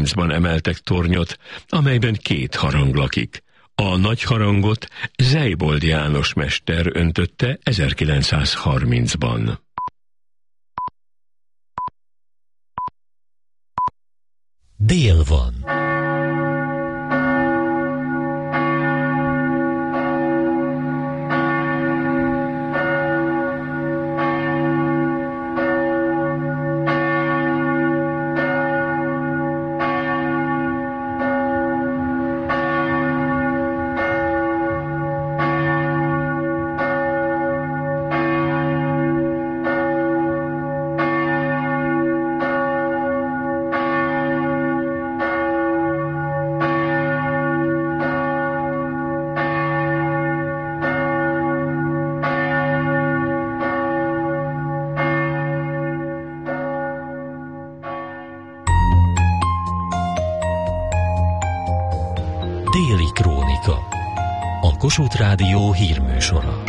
1930-ban emeltek tornyot, amelyben 2 harang lakik. A nagy harangot Zeybold János mester öntötte 1930-ban. Dél van. Déli Krónika, a Kossuth Rádió hírműsora.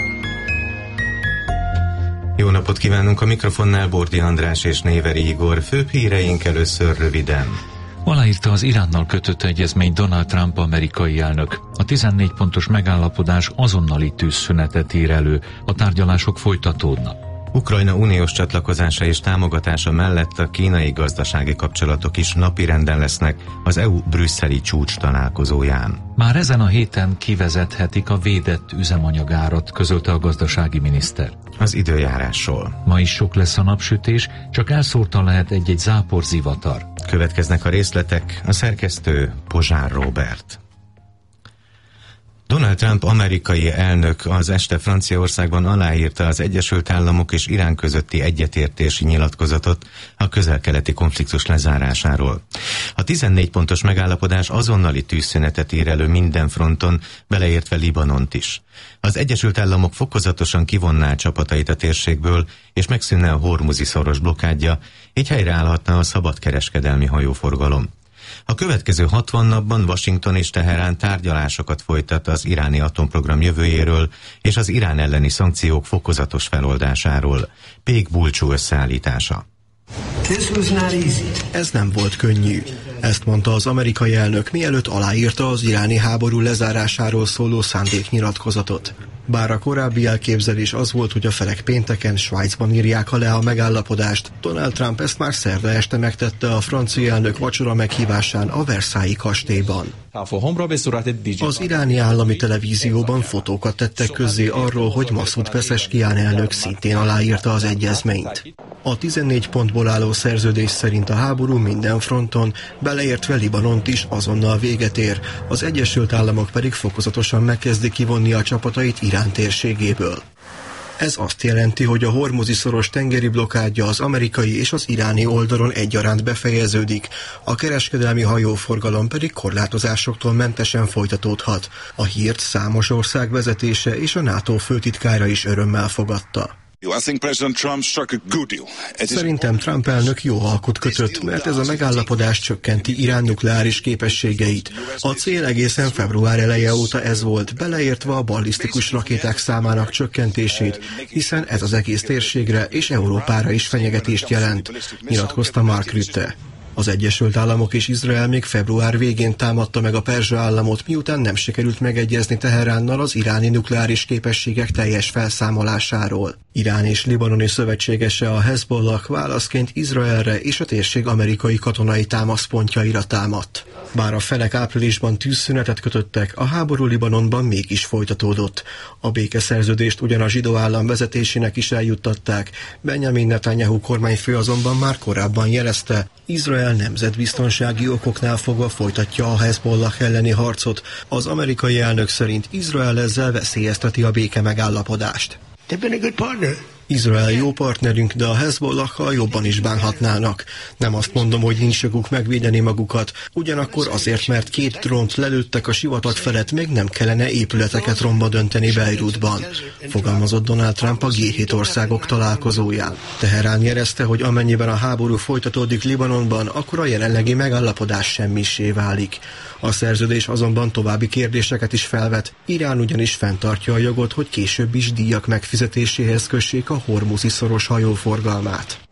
Jó napot kívánunk, a mikrofonnál Bordi András és Néveri Igor. Főbb híreink először röviden. Aláírta az Iránnal kötött egyezményt Donald Trump amerikai elnök. A 14 pontos megállapodás azonnali tűzszünetet ír elő, a tárgyalások folytatódnak. Ukrajna uniós csatlakozása és támogatása mellett a kínai gazdasági kapcsolatok is napirenden lesznek az EU brüsszeli csúcs találkozóján. Már ezen a héten kivezethetik a védett üzemanyagárat, közölte a gazdasági miniszter. Az időjárásról. Ma is sok lesz a napsütés, csak elszórtan lehet egy-egy záporzivatar. Következnek a részletek, a szerkesztő Pozsár Róbert. Donald Trump amerikai elnök az este Franciaországban aláírta az Egyesült Államok és Irán közötti egyetértési nyilatkozatot a közel-keleti konfliktus lezárásáról. A 14 pontos megállapodás azonnali tűzszünetet ír elő minden fronton, beleértve Libanont is. Az Egyesült Államok fokozatosan kivonná csapatait a térségből, és megszűnne a Hormuzi szoros blokkádja, így helyreállhatna a szabadkereskedelmi hajóforgalom. A következő 60 napban Washington és Teherán tárgyalásokat folytat az iráni atomprogram jövőjéről és az Irán elleni szankciók fokozatos feloldásáról. Pék Bulcsú összeállítása. Ez nem volt könnyű. Ezt mondta az amerikai elnök, mielőtt aláírta az iráni háború lezárásáról szóló szándéknyilatkozatot. Bár a korábbi elképzelés az volt, hogy a felek pénteken Svájcban írják alá a megállapodást, Donald Trump ezt már szerda este megtette a francia elnök vacsora meghívásán a Versailles kastélyban. Az iráni állami televízióban fotókat tettek közzé arról, hogy Masoud Pezeshkian elnök szintén aláírta az egyezményt. A 14 pontból álló szerződés szerint a háború minden fronton, beleértve Libanont is azonnal véget ér, az Egyesült Államok pedig fokozatosan megkezdi kivonni a csapatait Irán térségéből. Ez azt jelenti, hogy a Hormuzi szoros tengeri blokkádja az amerikai és az iráni oldalon egyaránt befejeződik, a kereskedelmi hajóforgalom pedig korlátozásoktól mentesen folytatódhat. A hírt számos ország vezetése és a NATO főtitkára is örömmel fogadta. Szerintem Trump elnök jó alkut kötött, mert ez a megállapodás csökkenti Irán nukleáris képességeit. A cél egészen február eleje óta ez volt, beleértve a ballisztikus rakéták számának csökkentését, hiszen ez az egész térségre és Európára is fenyegetést jelent, nyilatkozta Mark Rutte. Az Egyesült Államok és Izrael még február végén támadta meg a Perzsa államot, miután nem sikerült megegyezni Teheránnal az iráni nukleáris képességek teljes felszámolásáról. Irán és libanoni szövetségese a Hezbollah válaszként Izraelre és a térség amerikai katonai támaszpontjaira támadt. Bár a felek áprilisban tűzszünetet kötöttek, a háború Libanonban mégis folytatódott. A békeszerződést ugyan a zsidó állam vezetésének is eljuttatták, Benjamin Netanyahu kormányfő azonban már korábban jelezte, Izrael nemzetbiztonsági okoknál fogva folytatja a Hezbollah elleni harcot. Az amerikai elnök szerint Izrael ezzel veszélyezteti a béke megállapodást. Izrael jó partnerünk, de a Hezbollakkal jobban is bánhatnának. Nem azt mondom, hogy nincs joguk megvédeni magukat, ugyanakkor azért, mert 2 drónt lelőttek a sivatag felett, még nem kellene épületeket romba dönteni Beirutban, fogalmazott Donald Trump a G7 országok találkozóján. Teherán jelezte, hogy amennyiben a háború folytatódik Libanonban, akkor a jelenlegi megállapodás semmissé válik. A szerződés azonban további kérdéseket is felvet. Irán ugyanis fenntartja a jogot, hogy később is díjak megfizetéséhez kössék a Hormuzi szoros hajóforgalmát.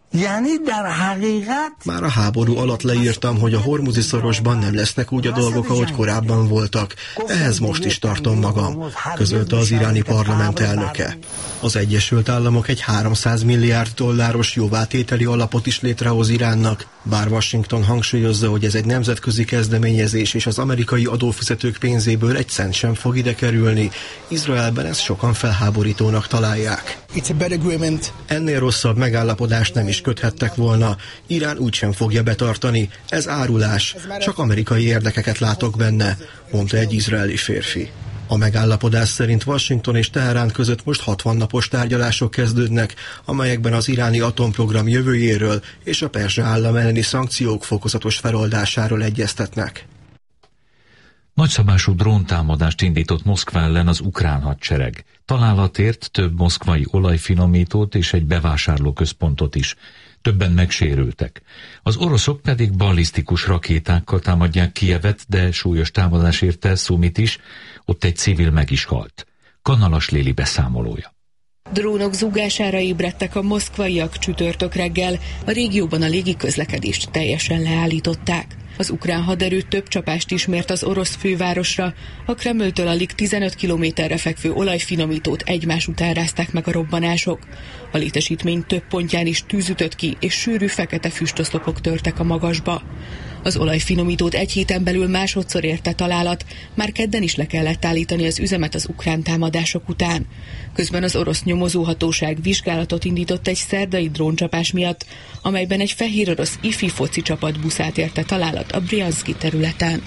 Már a háború alatt leírtam, hogy a Hormuzi szorosban nem lesznek úgy a dolgok, ahogy korábban voltak. Ehhez most is tartom magam, közölte az iráni parlament elnöke. Az Egyesült Államok egy 300 milliárd dolláros jóvátételi alapot is létrehoz Iránnak, bár Washington hangsúlyozza, hogy ez egy nemzetközi kezdeményezés, és az amerikai adófizetők pénzéből egy cent sem fog ide kerülni. Izraelben ezt sokan felháborítónak találják. Ennél rosszabb megállapodást nem is köthettek volna. Irán úgysem fogja betartani. Ez árulás. Csak amerikai érdekeket látok benne, mondta egy izraeli férfi. A megállapodás szerint Washington és Teherán között most 60 napos tárgyalások kezdődnek, amelyekben az iráni atomprogram jövőjéről és a perzsa állam elleni szankciók fokozatos feloldásáról egyeztetnek. Nagyszabású dróntámadást indított Moszkva ellen az ukrán hadsereg. Találatért több moszkvai olajfinomítót és egy bevásárlóközpontot is. Többen megsérültek. Az oroszok pedig ballisztikus rakétákkal támadják Kijevet, de súlyos támadás érte Szumit is, ott egy civil meg is halt. Kanalas Lili beszámolója. Drónok zúgására ébredtek a moszkvaiak csütörtök reggel, a régióban a légiközlekedést teljesen leállították. Az ukrán haderő több csapást is mért az orosz fővárosra, a Kremltől alig 15 kilométerre fekvő olajfinomítót egymás után rázták meg a robbanások. A létesítmény több pontján is tűz ütött ki, és sűrű fekete füstoszlopok törtek a magasba. Az olajfinomítót egy héten belül másodszor érte találat, már kedden is le kellett állítani az üzemet az ukrán támadások után. Közben az orosz nyomozóhatóság vizsgálatot indított egy szerdai dróncsapás miatt, amelyben egy fehér orosz ifi foci csapat buszát érte találat a Bryanszki területen.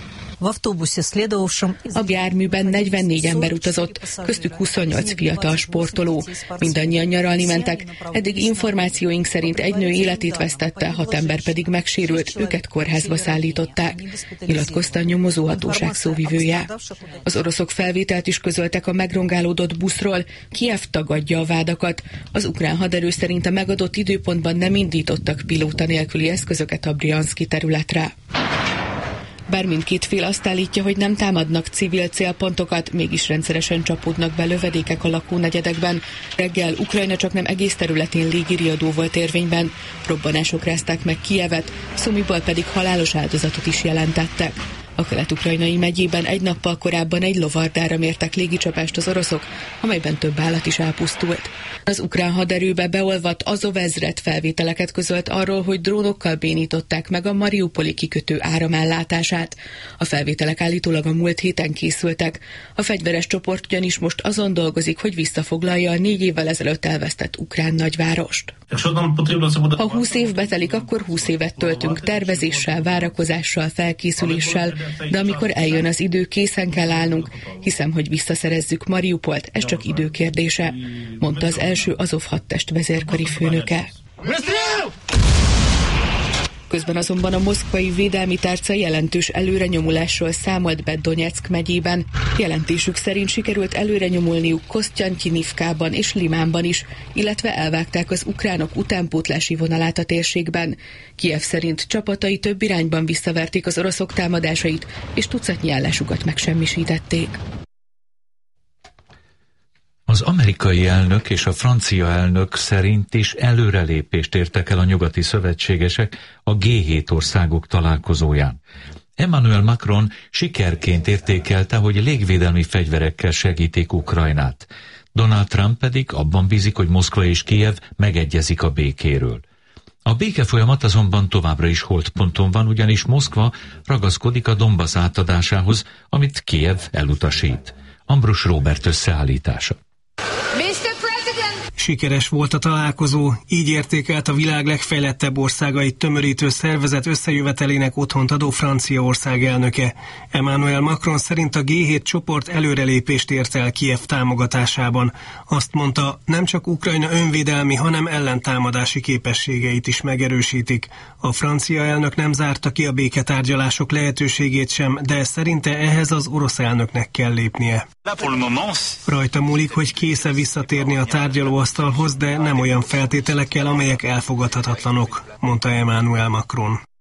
A járműben 44 ember utazott, köztük 28 fiatal sportoló. Mindannyian nyaralni mentek, eddig információink szerint egy nő életét vesztette, 6 ember pedig megsérült, őket kórházba szállították, nyilatkozta a nyomozóhatóság szóvivője. Az oroszok felvételt is közöltek a megrongálódott buszról, Kijev tagadja a vádakat. Az ukrán haderő szerint a megadott időpontban nem indítottak pilóta nélküli eszközöket a Bryanszki területre. Bár mindkét fél azt állítja, hogy nem támadnak civil célpontokat, mégis rendszeresen csapódnak be lövedékek a lakónegyedekben. Reggel Ukrajna csaknem egész területén légiriadó volt érvényben, robbanások rázták meg Kijevet, Szumiból pedig halálos áldozatot is jelentettek. A kelet-ukrajnai megyében egy nappal korábban egy lovardára mértek légicsapást az oroszok, amelyben több állat is elpusztult. Az ukrán haderőbe beolvadt Azov ezred felvételeket közölt arról, hogy drónokkal bénították meg a mariupoli kikötő áramellátását. A felvételek állítólag a múlt héten készültek. A fegyveres csoport ugyanis most azon dolgozik, hogy visszafoglalja a 4 évvel ezelőtt elvesztett ukrán nagyvárost. Ha 20 év betelik, akkor 20 évet töltünk tervezéssel, várakozással, felkészüléssel, de amikor eljön az idő, készen kell állnunk. Hiszem, hogy visszaszerezzük Mariupolt, ez csak idő kérdése, mondta az első Azov hadtest vezérkari főnöke. Közben azonban a moszkvai védelmi tárca jelentős előrenyomulásról számolt be Donyeck megyében. Jelentésük szerint sikerült előrenyomulniuk Kosztyantyinivkában és Limánban is, illetve elvágták az ukránok utánpótlási vonalát a térségben. Kijev szerint csapatai több irányban visszaverték az oroszok támadásait, és tucatnyi állásukat megsemmisítették. Az amerikai elnök és a francia elnök szerint is előrelépést értek el a nyugati szövetségesek a G7 országok találkozóján. Emmanuel Macron sikerként értékelte, hogy légvédelmi fegyverekkel segítik Ukrajnát. Donald Trump pedig abban bízik, hogy Moszkva és Kijev megegyezik a békéről. A békefolyamat azonban továbbra is holtponton van, ugyanis Moszkva ragaszkodik a Donbasz átadásához, amit Kijev elutasít. Ambrus Róbert összeállítása. Sikeres volt a találkozó, így értékelt a világ legfejlettebb országait tömörítő szervezet összejövetelének otthont adó Franciaország elnöke. Emmanuel Macron szerint a G7 csoport előrelépést ért el Kijev támogatásában. Azt mondta, nem csak Ukrajna önvédelmi, hanem ellentámadási képességeit is megerősítik. A francia elnök nem zárta ki a béketárgyalások lehetőségét sem, de szerinte ehhez az orosz elnöknek kell lépnie. Rajta múlik, hogy kész-e visszatérni a tárgyalóasztalhoz, de nem olyan feltételekkel, amelyek elfogadhatatlanok, mondta Emmanuel Macron.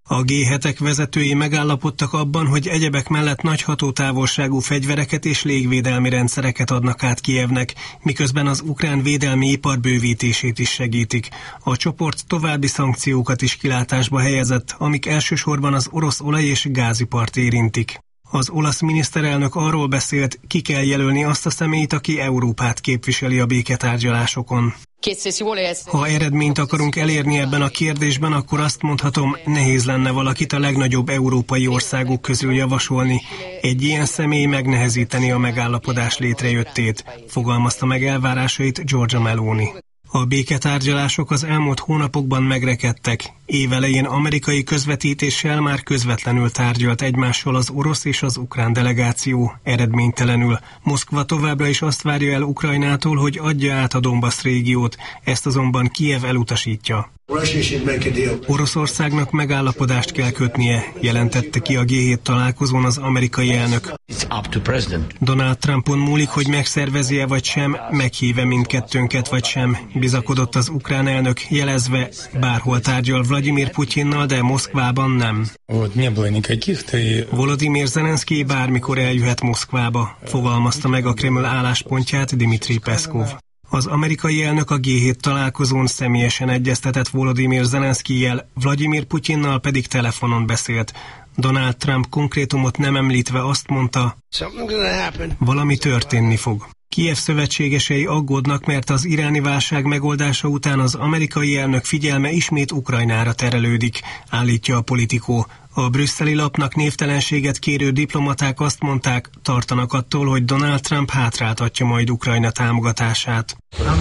A G7-ek vezetői megállapodtak abban, hogy egyebek mellett nagy hatótávolságú fegyvereket és légvédelmi rendszereket adnak át Kijevnek, miközben az ukrán védelmi ipar bővítését is segítik. A csoport további szankciókat is kilátásba helyezett, amik elsősorban az orosz olaj- és gázipart érintik. Az olasz miniszterelnök arról beszélt, ki kell jelölni azt a személyt, aki Európát képviseli a béketárgyalásokon. Ha eredményt akarunk elérni ebben a kérdésben, akkor azt mondhatom, nehéz lenne valakit a legnagyobb európai országok közül javasolni. Egy ilyen személy megnehezíteni a megállapodás létrejöttét, fogalmazta meg elvárásait Giorgia Meloni. A béketárgyalások az elmúlt hónapokban megrekedtek. Évelején amerikai közvetítéssel már közvetlenül tárgyalt egymással az orosz és az ukrán delegáció, eredménytelenül. Moszkva továbbra is azt várja el Ukrajnától, hogy adja át a Donbasz régiót, ezt azonban Kijev elutasítja. Oroszországnak megállapodást kell kötnie, jelentette ki a G7 találkozón az amerikai elnök. Donald Trumpon múlik, hogy megszervezi-e vagy sem, meghíve mindkettőnket vagy sem, bizakodott az ukrán elnök, jelezve, bárhol tárgyal Vladimir Putyinnal, de Moszkvában nem. Volodymyr Zelenszky bármikor eljöhet Moszkvába, fogalmazta meg a Kreml álláspontját Dmitry Peszkov. Az amerikai elnök a G7 találkozón személyesen egyeztetett Volodymyr Zelenszkijjel, Vladimir Putyinnal pedig telefonon beszélt. Donald Trump konkrétumot nem említve azt mondta, valami történni fog. Kijev szövetségesei aggódnak, mert az iráni válság megoldása után az amerikai elnök figyelme ismét Ukrajnára terelődik, állítja a Politico. A brüsszeli lapnak névtelenséget kérő diplomaták azt mondták, tartanak attól, hogy Donald Trump hátráltatja majd Ukrajna támogatását.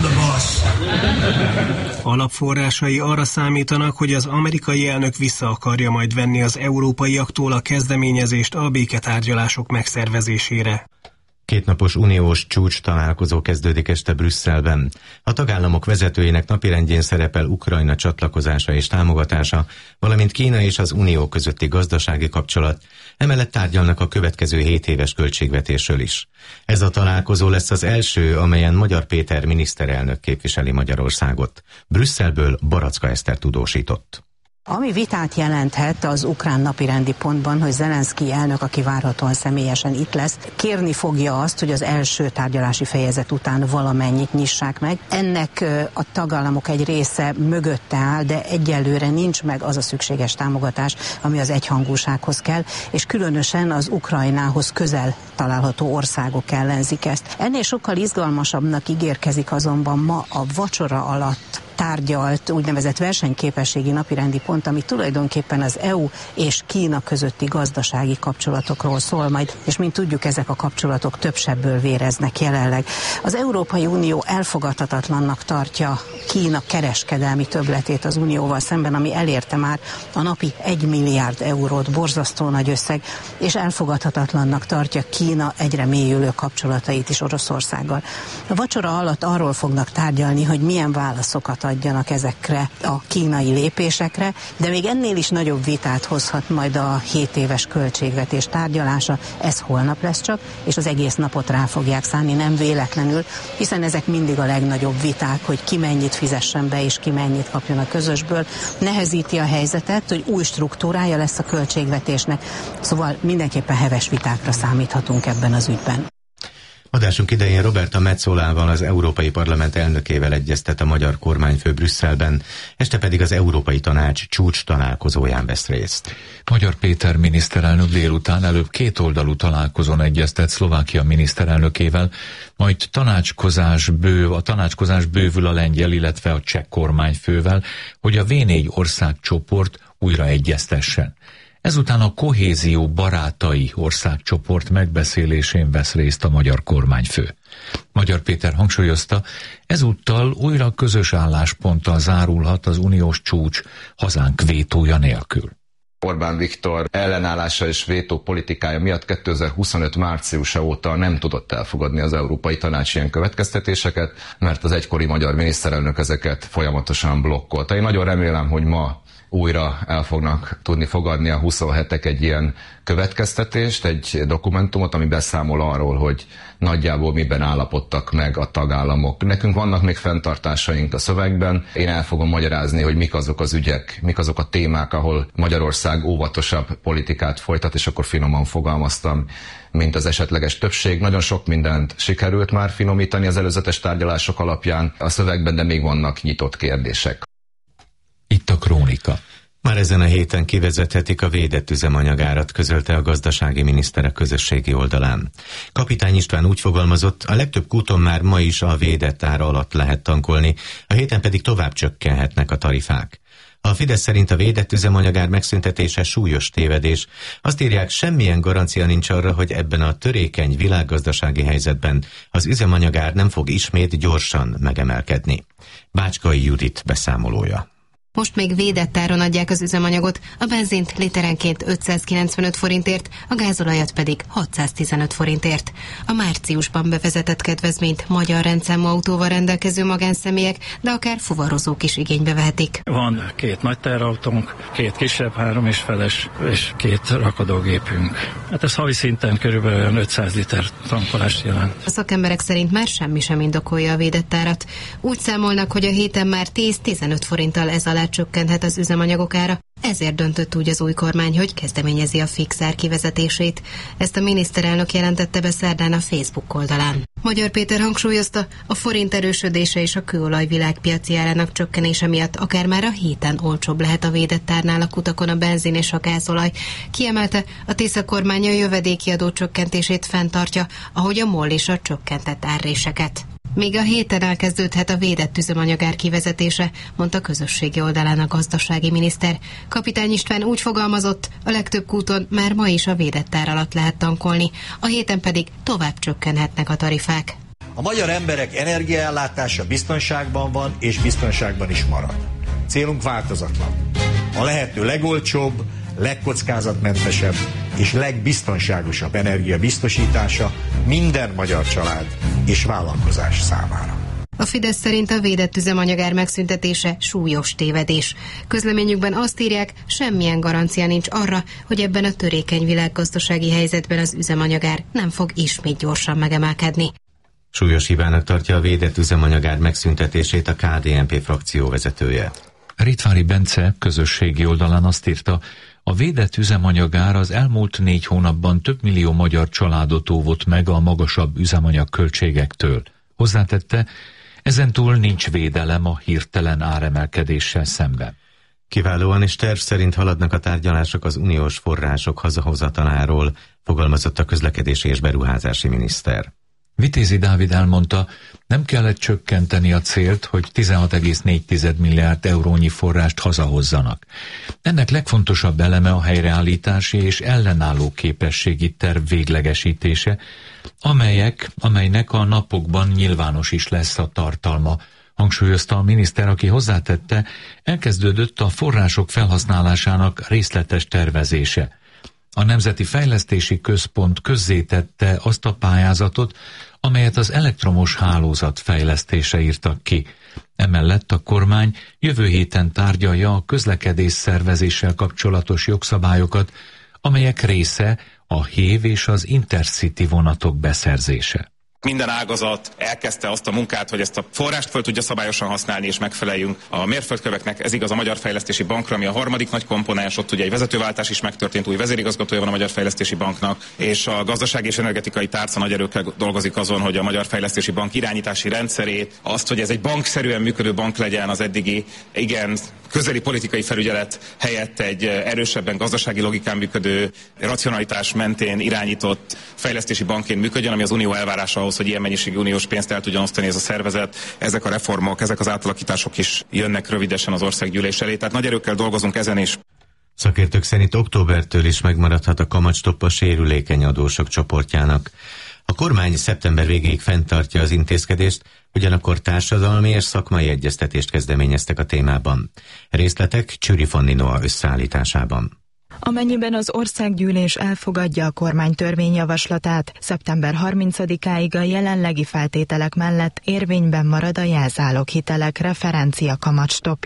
Alapforrásai arra számítanak, hogy az amerikai elnök vissza akarja majd venni az európaiaktól a kezdeményezést a béketárgyalások megszervezésére. Kétnapos uniós csúcs találkozó kezdődik este Brüsszelben. A tagállamok vezetőinek napirendjén szerepel Ukrajna csatlakozása és támogatása, valamint Kína és az Unió közötti gazdasági kapcsolat, emellett tárgyalnak a következő 7 éves költségvetésről is. Ez a találkozó lesz az első, amelyen Magyar Péter miniszterelnök képviseli Magyarországot. Brüsszelből Baracka Eszter tudósított. Ami vitát jelenthet az ukrán napirendi pontban, hogy Zelenszky elnök, aki várhatóan személyesen itt lesz, kérni fogja azt, hogy az első tárgyalási fejezet után valamennyit nyissák meg. Ennek a tagállamok egy része mögötte áll, de egyelőre nincs meg az a szükséges támogatás, ami az egyhangúsághoz kell, és különösen az Ukrajnához közel található országok ellenzik ezt. Ennél sokkal izgalmasabbnak ígérkezik azonban ma a vacsora alatt tárgyalt úgynevezett versenyképességi napirendi pont, ami tulajdonképpen az EU és Kína közötti gazdasági kapcsolatokról szól majd, és mint tudjuk, ezek a kapcsolatok több sebből véreznek jelenleg. Az Európai Unió elfogadhatatlannak tartja Kína kereskedelmi többletét az Unióval szemben, ami elérte már a napi 1 milliárd eurót, borzasztó nagy összeg, és elfogadhatatlannak tartja Kína egyre mélyülő kapcsolatait is Oroszországgal. A vacsora alatt arról fognak tárgyalni, hogy milyen válaszokat adjanak ezekre a kínai lépésekre, de még ennél is nagyobb vitát hozhat majd a 7 éves költségvetés tárgyalása. Ez holnap lesz csak, és az egész napot rá fogják szánni, nem véletlenül, hiszen ezek mindig a legnagyobb viták, hogy ki mennyit fizessen be, és ki mennyit kapjon a közösből. Nehezíti a helyzetet, hogy új struktúrája lesz a költségvetésnek, szóval mindenképpen heves vitákra számíthatunk ebben az ügyben. Adásunk idején Roberta Metzolával, az Európai Parlament elnökével egyeztet a magyar kormányfő Brüsszelben, este pedig az Európai Tanács csúcs találkozóján vesz részt. Magyar Péter miniszterelnök délután előbb kétoldalú találkozón egyeztet Szlovákia miniszterelnökével, majd a tanácskozás bővül a lengyel, illetve a cseh kormányfővel, hogy a V4 országcsoport újra egyeztessen. Ezután a kohézió barátai országcsoport megbeszélésén vesz részt a magyar kormányfő. Magyar Péter hangsúlyozta, ezúttal újra közös állásponttal zárulhat az uniós csúcs hazánk vétója nélkül. Orbán Viktor ellenállása és vétó politikája miatt 2025 márciusa óta nem tudott elfogadni az Európai Tanács ilyen következtetéseket, mert az egykori magyar miniszterelnök ezeket folyamatosan blokkolta. Én nagyon remélem, hogy ma újra el fognak tudni fogadni a 27-ek egy ilyen következtetést, egy dokumentumot, ami beszámol arról, hogy nagyjából miben állapodtak meg a tagállamok. Nekünk vannak még fenntartásaink a szövegben. Én el fogom magyarázni, hogy mik azok az ügyek, mik azok a témák, ahol Magyarország óvatosabb politikát folytat, és akkor finoman fogalmaztam, mint az esetleges többség. Nagyon sok mindent sikerült már finomítani az előzetes tárgyalások alapján a szövegben, de még vannak nyitott kérdések. Itt a Krónika. Már ezen a héten kivezethetik a védett üzemanyagárat, közölte a gazdasági miniszter a közösségi oldalán. Kapitány István úgy fogalmazott, a legtöbb kúton már ma is a védett ára alatt lehet tankolni, a héten pedig tovább csökkenhetnek a tarifák. A Fidesz szerint a védett üzemanyagár megszüntetése súlyos tévedés. Azt írják, semmilyen garancia nincs arra, hogy ebben a törékeny világgazdasági helyzetben az üzemanyagár nem fog ismét gyorsan megemelkedni. Bácskai Judit beszámolója. Most még védett áron adják az üzemanyagot, a benzint literenként 595 forintért, a gázolajat pedig 615 forintért. A márciusban bevezetett kedvezményt magyar rendszámú autóval rendelkező magánszemélyek, de akár fuvarozók is igénybe vehetik. Van 2 nagy teherautónk, 2 kisebb, 3,5-es és 2 rakodógépünk. Hát ez havi szinten körülbelül 500 liter tankolást jelent. A szakemberek szerint már semmi sem indokolja a védett árat. Úgy számolnak, hogy a héten már 10-15 forinttal ez alá csökkenthet az üzemanyagok ára, ezért döntött úgy az új kormány, hogy kezdeményezi a fix ár kivezetését. Ezt a miniszterelnök jelentette be szerdán a Facebook oldalán. Magyar Péter hangsúlyozta, a forint erősödése és a kőolaj világpiaci árának csökkenése miatt akár már a héten olcsóbb lehet a védett árnál a kutakon a benzin és a gázolaj. Kiemelte, a Tisza kormány a jövedéki adó csökkentését fenntartja, ahogy a MOL is a csökkentett árréseket. Még a héten elkezdődhet a védett üzemanyagár kivezetése, mondta közösségi oldalán a gazdasági miniszter. Kapitány István úgy fogalmazott, a legtöbb kúton már ma is a védett ár alatt lehet tankolni, a héten pedig tovább csökkenhetnek a tarifák. A magyar emberek energiaellátása biztonságban van, és biztonságban is marad. Célunk változatlan. A lehető legolcsóbb, legkockázatmentesebb és legbiztonságosabb energia biztosítása minden magyar család és vállalkozás számára. A Fidesz szerint a védett üzemanyagár megszüntetése súlyos tévedés. Közleményükben azt írják, semmilyen garancia nincs arra, hogy ebben a törékeny világgazdasági helyzetben az üzemanyagár nem fog ismét gyorsan megemelkedni. Súlyos hibának tartja a védett üzemanyagár megszüntetését a KDNP frakció vezetője. Ritvári Bence közösségi oldalán azt írta, a védett üzemanyagár az elmúlt 4 hónapban több millió magyar családot óvott meg a magasabb üzemanyag költségektől. Hozzátette, ezentúl nincs védelem a hirtelen áremelkedéssel szemben. Kiválóan és terv szerint haladnak a tárgyalások az uniós források hazahozataláról, fogalmazott a közlekedési és beruházási miniszter. Vitézi Dávid elmondta, nem kellett csökkenteni a célt, hogy 16,4 milliárd eurónyi forrást hazahozzanak. Ennek legfontosabb eleme a helyreállítási és ellenálló képességi terv véglegesítése, amelynek a napokban nyilvános is lesz a tartalma, hangsúlyozta a miniszter, aki hozzátette, elkezdődött a források felhasználásának részletes tervezése. A Nemzeti Fejlesztési Központ közzétette azt a pályázatot, amelyet az elektromos hálózat fejlesztése írtak ki. Emellett a kormány jövő héten tárgyalja a közlekedés szervezéssel kapcsolatos jogszabályokat, amelyek része a HÉV és az Intercity vonatok beszerzése. Minden ágazat elkezdte azt a munkát, hogy ezt a forrást fel tudja szabályosan használni, és megfeleljünk a mérföldköveknek. Ez igaz a Magyar Fejlesztési Bankra, ami a harmadik nagy komponens, ott ugye egy vezetőváltás is megtörtént, új vezérigazgatója van a Magyar Fejlesztési Banknak, és a gazdasági és energetikai tárca nagy erőkkel dolgozik azon, hogy a Magyar Fejlesztési Bank irányítási rendszerét, azt, hogy ez egy bankszerűen működő bank legyen, az eddigi igen közeli politikai felügyelet helyett egy erősebben gazdasági logikán működő, racionalitás mentén irányított fejlesztési bankként működjön, ami az unió elvárása ahhoz, hogy ilyen mennyiségű uniós pénzt el tudjon osztani ez a szervezet. Ezek a reformok, ezek az átalakítások is jönnek rövidesen az országgyűlés elé, tehát nagy erőkkel dolgozunk ezen is. Szakértők szerint októbertől is megmaradhat a kamatstopp a sérülékeny adósok csoportjának. A kormány szeptember végéig fenntartja az intézkedést, ugyanakkor társadalmi és szakmai egyeztetést kezdeményeztek a témában. Részletek Csüri Fanni Noa összeállításában. Amennyiben az országgyűlés elfogadja a kormány törvényjavaslatát, szeptember 30-áig a jelenlegi feltételek mellett érvényben marad a jelzáloghitelek referencia kamatstoppja.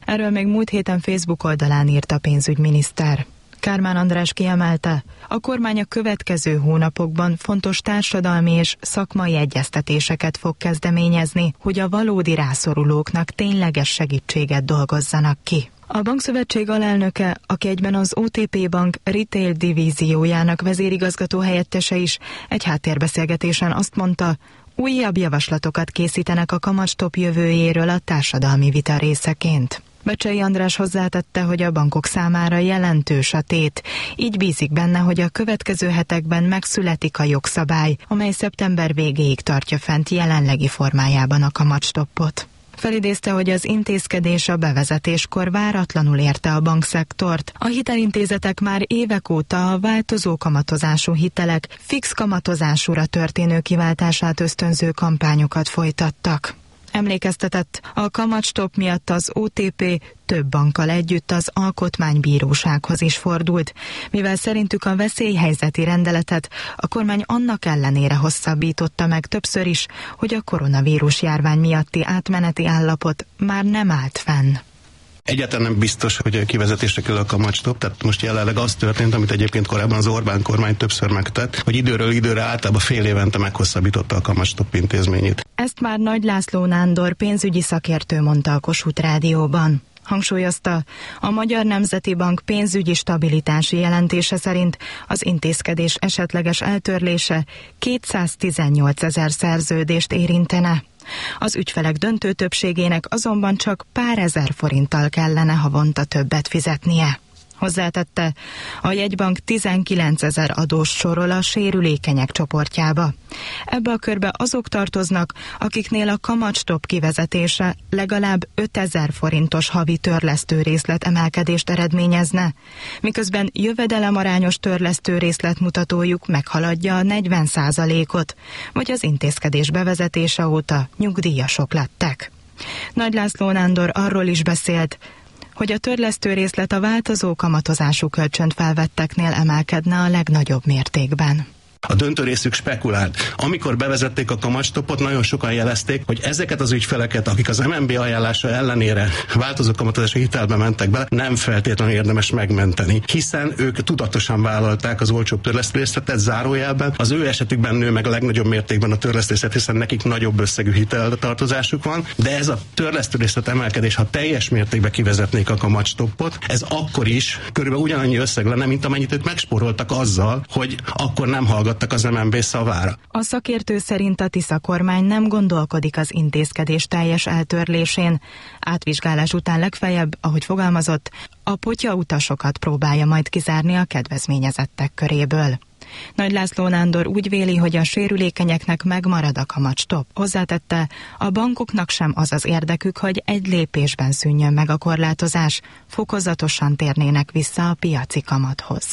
Erről még múlt héten Facebook oldalán írt a pénzügyminiszter. Kármán András kiemelte, a kormány a következő hónapokban fontos társadalmi és szakmai egyeztetéseket fog kezdeményezni, hogy a valódi rászorulóknak tényleges segítséget dolgozzanak ki. A bankszövetség alelnöke, aki egyben az OTP Bank retail divíziójának vezérigazgató helyettese is, egy háttérbeszélgetésen azt mondta, újabb javaslatokat készítenek a kamatstop jövőjéről a társadalmi vita részeként. Becsei András hozzátette, hogy a bankok számára jelentős a tét, így bízik benne, hogy a következő hetekben megszületik a jogszabály, amely szeptember végéig tartja fent jelenlegi formájában a kamatstoppot. Felidézte, hogy az intézkedés a bevezetéskor váratlanul érte a bankszektort. A hitelintézetek már évek óta a változó kamatozású hitelek fix kamatozásúra történő kiváltását ösztönző kampányokat folytattak. Emlékeztetett, a kamatstop miatt az OTP több bankkal együtt az alkotmánybírósághoz is fordult, mivel szerintük a veszélyhelyzeti rendeletet a kormány annak ellenére hosszabbította meg többször is, hogy a koronavírus járvány miatti átmeneti állapot már nem állt fenn. Egyáltalán nem biztos, hogy kivezetésre kerül a kamatstop, tehát most jelenleg az történt, amit egyébként korábban az Orbán kormány többször megtett, hogy időről időre általában fél évente meghosszabbította a kamatstop intézményét. Ezt már Nagy László Nándor pénzügyi szakértő mondta a Kossuth Rádióban. Hangsúlyozta, a Magyar Nemzeti Bank pénzügyi stabilitási jelentése szerint az intézkedés esetleges eltörlése 218 000 szerződést érintene. Az ügyfelek döntő többségének azonban csak pár ezer forinttal kellene havonta többet fizetnie. Hozzátette, a jegybank 19 000 adóst sorol a sérülékenyek csoportjába. Ebbe a körbe azok tartoznak, akiknél a kamatstop kivezetése legalább 5000 forintos havi törlesztő részlet emelkedést eredményezne, miközben jövedelemarányos törlesztő részletmutatójuk meghaladja a 40%-ot, vagy az intézkedés bevezetése óta nyugdíjasok lettek. Nagy László Nándor arról is beszélt, hogy a törlesztő részlet a változó kamatozású kölcsönt felvetteknél emelkedne a legnagyobb mértékben. A döntő részük spekulált. Amikor bevezették a kamatstopot, nagyon sokan jelezték, hogy ezeket az ügyfeleket, akik az MNB ajánlása ellenére változó kamatozási hitelbe mentek bele, nem feltétlenül érdemes megmenteni, hiszen ők tudatosan vállalták az olcsóbb törlesztőrészletet, zárójelben. Az ő esetükben nő meg a legnagyobb mértékben a törlesztőrészlet, hiszen nekik nagyobb összegű hiteltartozásuk van, de ez a törlesztőrészlet emelkedés, ha teljes mértékben kivezetnék a kamatstopot, ez akkor is körülbelül ugyanannyi összeg lenne, mint amennyit ők megspóroltak azzal, hogy akkor nem hallgattak az MNB szavára. A szakértő szerint a Tisza kormány nem gondolkodik az intézkedés teljes eltörlésén. Átvizsgálás után legfeljebb, ahogy fogalmazott, a potyautasokat próbálja majd kizárni a kedvezményezettek köréből. Nagy László Nándor úgy véli, hogy a sérülékenyeknek megmarad a kamatstop. Hozzátette, a bankoknak sem az az érdekük, hogy egy lépésben szűnjön meg a korlátozás, fokozatosan térnének vissza a piaci kamathoz.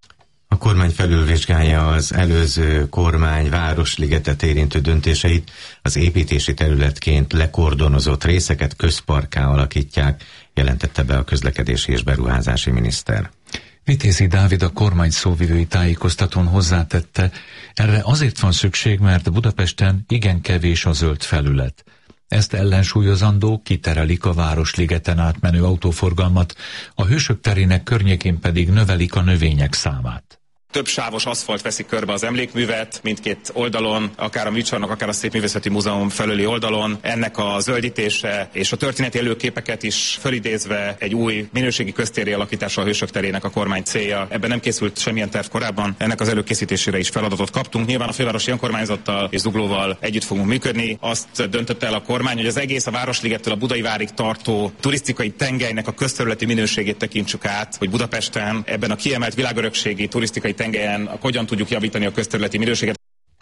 A kormány felülvizsgálja az előző kormány Városligetet érintő döntéseit, az építési területként lekordonozott részeket közparkká alakítják, jelentette be a közlekedési és beruházási miniszter. Vitézi Dávid a kormány szóvivői tájékoztatón hozzátette, erre azért van szükség, mert Budapesten igen kevés a zöld felület. Ezt ellensúlyozandó kiterelik a Városligeten átmenő autóforgalmat, a Hősök terének környékén pedig növelik a növények számát. Több sávos aszfalt veszi körbe az emlékművet, mindkét oldalon, akár a műcsarnok, akár a Szépművészeti Múzeum felüli oldalon. Ennek a zöldítése és a történeti előképeket is fölidézve egy új minőségi köztéri alakítása a Hősök terének a kormány célja. Ebben nem készült semmilyen terv korábban, ennek az előkészítésére is feladatot kaptunk. Nyilván a fővárosi önkormányzattal és Zuglóval együtt fogunk működni. Azt döntötte el a kormány, hogy az egész a Városligettől a Budai várig tartó turisztikai tengelynek a közterületi minőségét tekintsük át, hogy Budapesten ebben a kiemelt világörökségi turisztikai tengelyen hogyan tudjuk javítani a közterületi minőséget.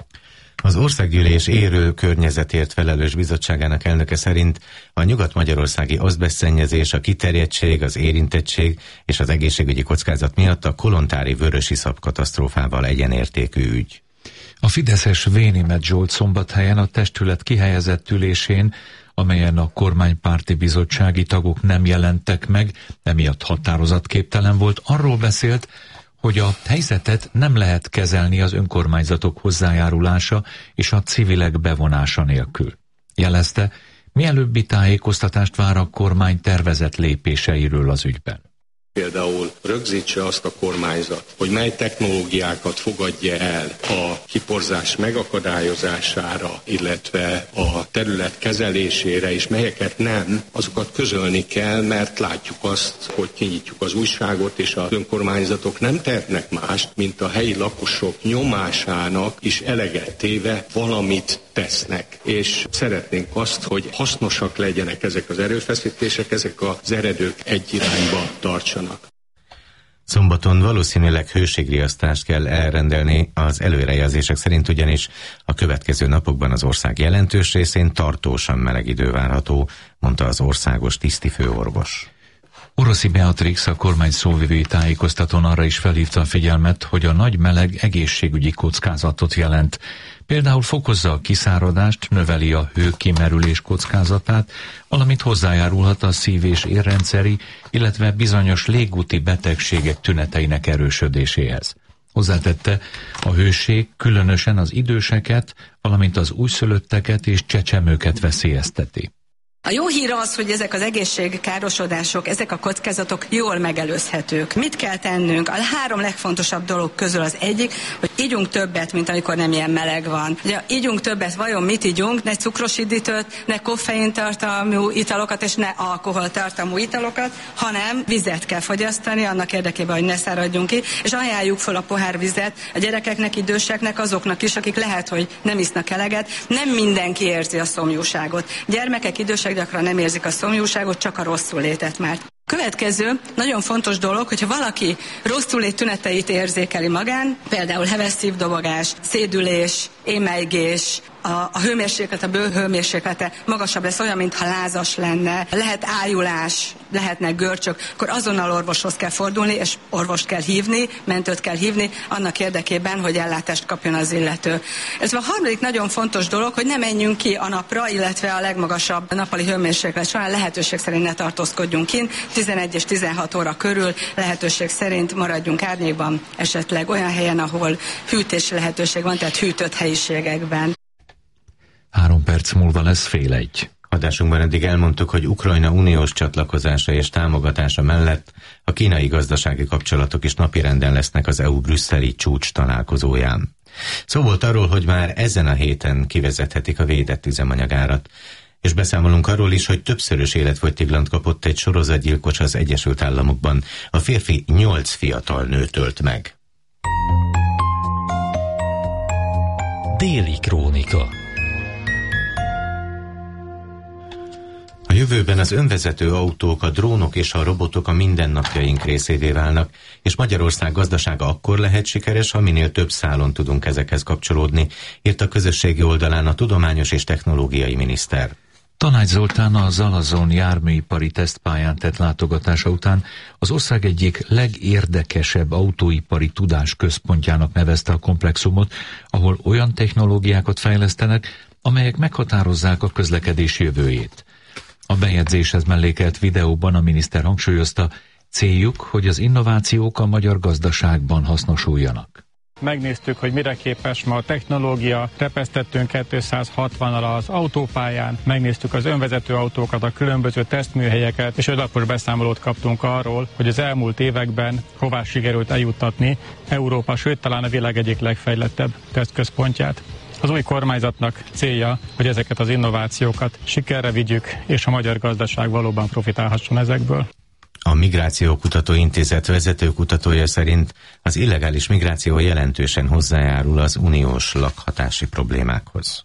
Az Országgyűlés érő környezetért felelős bizottságának elnöke szerint a nyugat-magyarországi azbesztszennyezés, a kiterjedtség, az érintettség és az egészségügyi kockázat miatt a kolontári vörösiszap katasztrófával egyenértékű ügy. A fideszes Vénimet Zsolt szombathelyen a testület kihelyezett ülésén, amelyen a kormánypárti bizottsági tagok nem jelentek meg, emiatt határozatképtelen volt, arról beszélt, hogy a helyzetet nem lehet kezelni az önkormányzatok hozzájárulása és a civilek bevonása nélkül. Jelezte, Mielőbbi tájékoztatást vár a kormány tervezett lépéseiről az ügyben. Például rögzítse azt a kormányzat, hogy mely technológiákat fogadja el a kiporzás megakadályozására, illetve a terület kezelésére, és melyeket nem, azokat közölni kell, mert látjuk azt, hogy kinyitjuk az újságot, és az önkormányzatok nem tehetnek mást, mint a helyi lakosok nyomásának is eleget téve valamit tesznek. És szeretnénk azt, hogy hasznosak legyenek ezek az erőfeszítések, ezek az eredők egy irányba tartsanak. Szombaton valószínűleg hőségriasztást kell elrendelni az előrejelzések szerint, ugyanis a következő napokban az ország jelentős részén tartósan meleg idő várható, mondta az országos tisztifőorvos. Oroszi Beatrix, a kormány szóvivői tájékoztatón arra is felhívta a figyelmet, hogy a nagy meleg egészségügyi kockázatot jelent. Például fokozza a kiszáradást, növeli a hőkimerülés kockázatát, valamint hozzájárulhat a szív- és érrendszeri, illetve bizonyos légúti betegségek tüneteinek erősödéséhez. Hozzátette, a hőség különösen az időseket, valamint az újszülötteket és csecsemőket veszélyezteti. A jó hír az, hogy ezek az egészségkárosodások, ezek a kockázatok jól megelőzhetők. Mit kell tennünk? A 3 legfontosabb dolog közül az egyik, hogy ígyunk többet, mint amikor nem ilyen meleg van. Ugye ígyunk többet, vajon mit ígyunk? Ne cukros üdítőt, ne koffeintartalmú italokat és ne alkoholtartalmú italokat, hanem vizet kell fogyasztani annak érdekében, hogy ne száradjunk ki, és ajánljuk fel a pohár vizet a gyerekeknek, időseknek, azoknak is, akik lehet, hogy nem isznak eleget. Nem mindenki érzi a szomjúságot. Gyermekek, idősek gyakran nem érzik a szomjúságot, csak a rosszul létet már. Következő, nagyon fontos dolog, hogyha valaki rosszul tüneteit érzékeli magán, például heves szívdobogás, szédülés, émelygés, a hőmérséklet, a bőr hőmérséklete magasabb lesz, olyan, mintha lázas lenne, lehet ájulás, lehetnek görcsök, akkor azonnal orvoshoz kell fordulni, és orvost kell hívni, mentőt kell hívni, annak érdekében, hogy ellátást kapjon az illető. Ez a harmadik nagyon fontos dolog, hogy ne menjünk ki a napra, illetve a legmagasabb nappali hőmérséklet során lehetőség szerint ne tartózkodjunk kint, 11 és 16 óra körül lehetőség szerint maradjunk árnyékban, esetleg olyan helyen, ahol hűtési lehetőség van, tehát hűtött helyiségekben. 3 perc múlva lesz 12:30. Adásunkban eddig elmondtuk, hogy Ukrajna uniós csatlakozása és támogatása mellett a kínai gazdasági kapcsolatok is napirenden lesznek az EU brüsszeli csúcs találkozóján. Szó volt arról, hogy már ezen a héten kivezethetik a védett üzemanyagárat, és beszámolunk arról is, hogy többszörös életfogytiglant kapott egy sorozatgyilkos az Egyesült Államokban. A férfi 8 fiatal nőt ölt meg. Déli Krónika. A jövőben az önvezető autók, a drónok és a robotok a mindennapjaink részévé válnak, és Magyarország gazdasága akkor lehet sikeres, ha minél több szálon tudunk ezekhez kapcsolódni, írt a közösségi oldalán a tudományos és technológiai miniszter. Tanács Zoltán a Zalazon járműipari tesztpályán tett látogatása után az ország egyik legérdekesebb autóipari tudásközpontjának nevezte a komplexumot, ahol olyan technológiákat fejlesztenek, amelyek meghatározzák a közlekedés jövőjét. A bejegyzéshez mellékelt videóban a miniszter hangsúlyozta, céljuk, hogy az innovációk a magyar gazdaságban hasznosuljanak. Megnéztük, hogy mire képes ma a technológia, repesztettünk 260-al az autópályán, megnéztük az önvezető autókat, a különböző tesztműhelyeket, és 5 lapos beszámolót kaptunk arról, hogy az elmúlt években hová sikerült eljuttatni Európa, sőt talán a világ egyik legfejlettebb tesztközpontját. Az új kormányzatnak célja, hogy ezeket az innovációkat sikerre vigyük, és a magyar gazdaság valóban profitálhasson ezekből. A Migrációkutató Intézet vezető kutatója szerint az illegális migráció jelentősen hozzájárul az uniós lakhatási problémákhoz.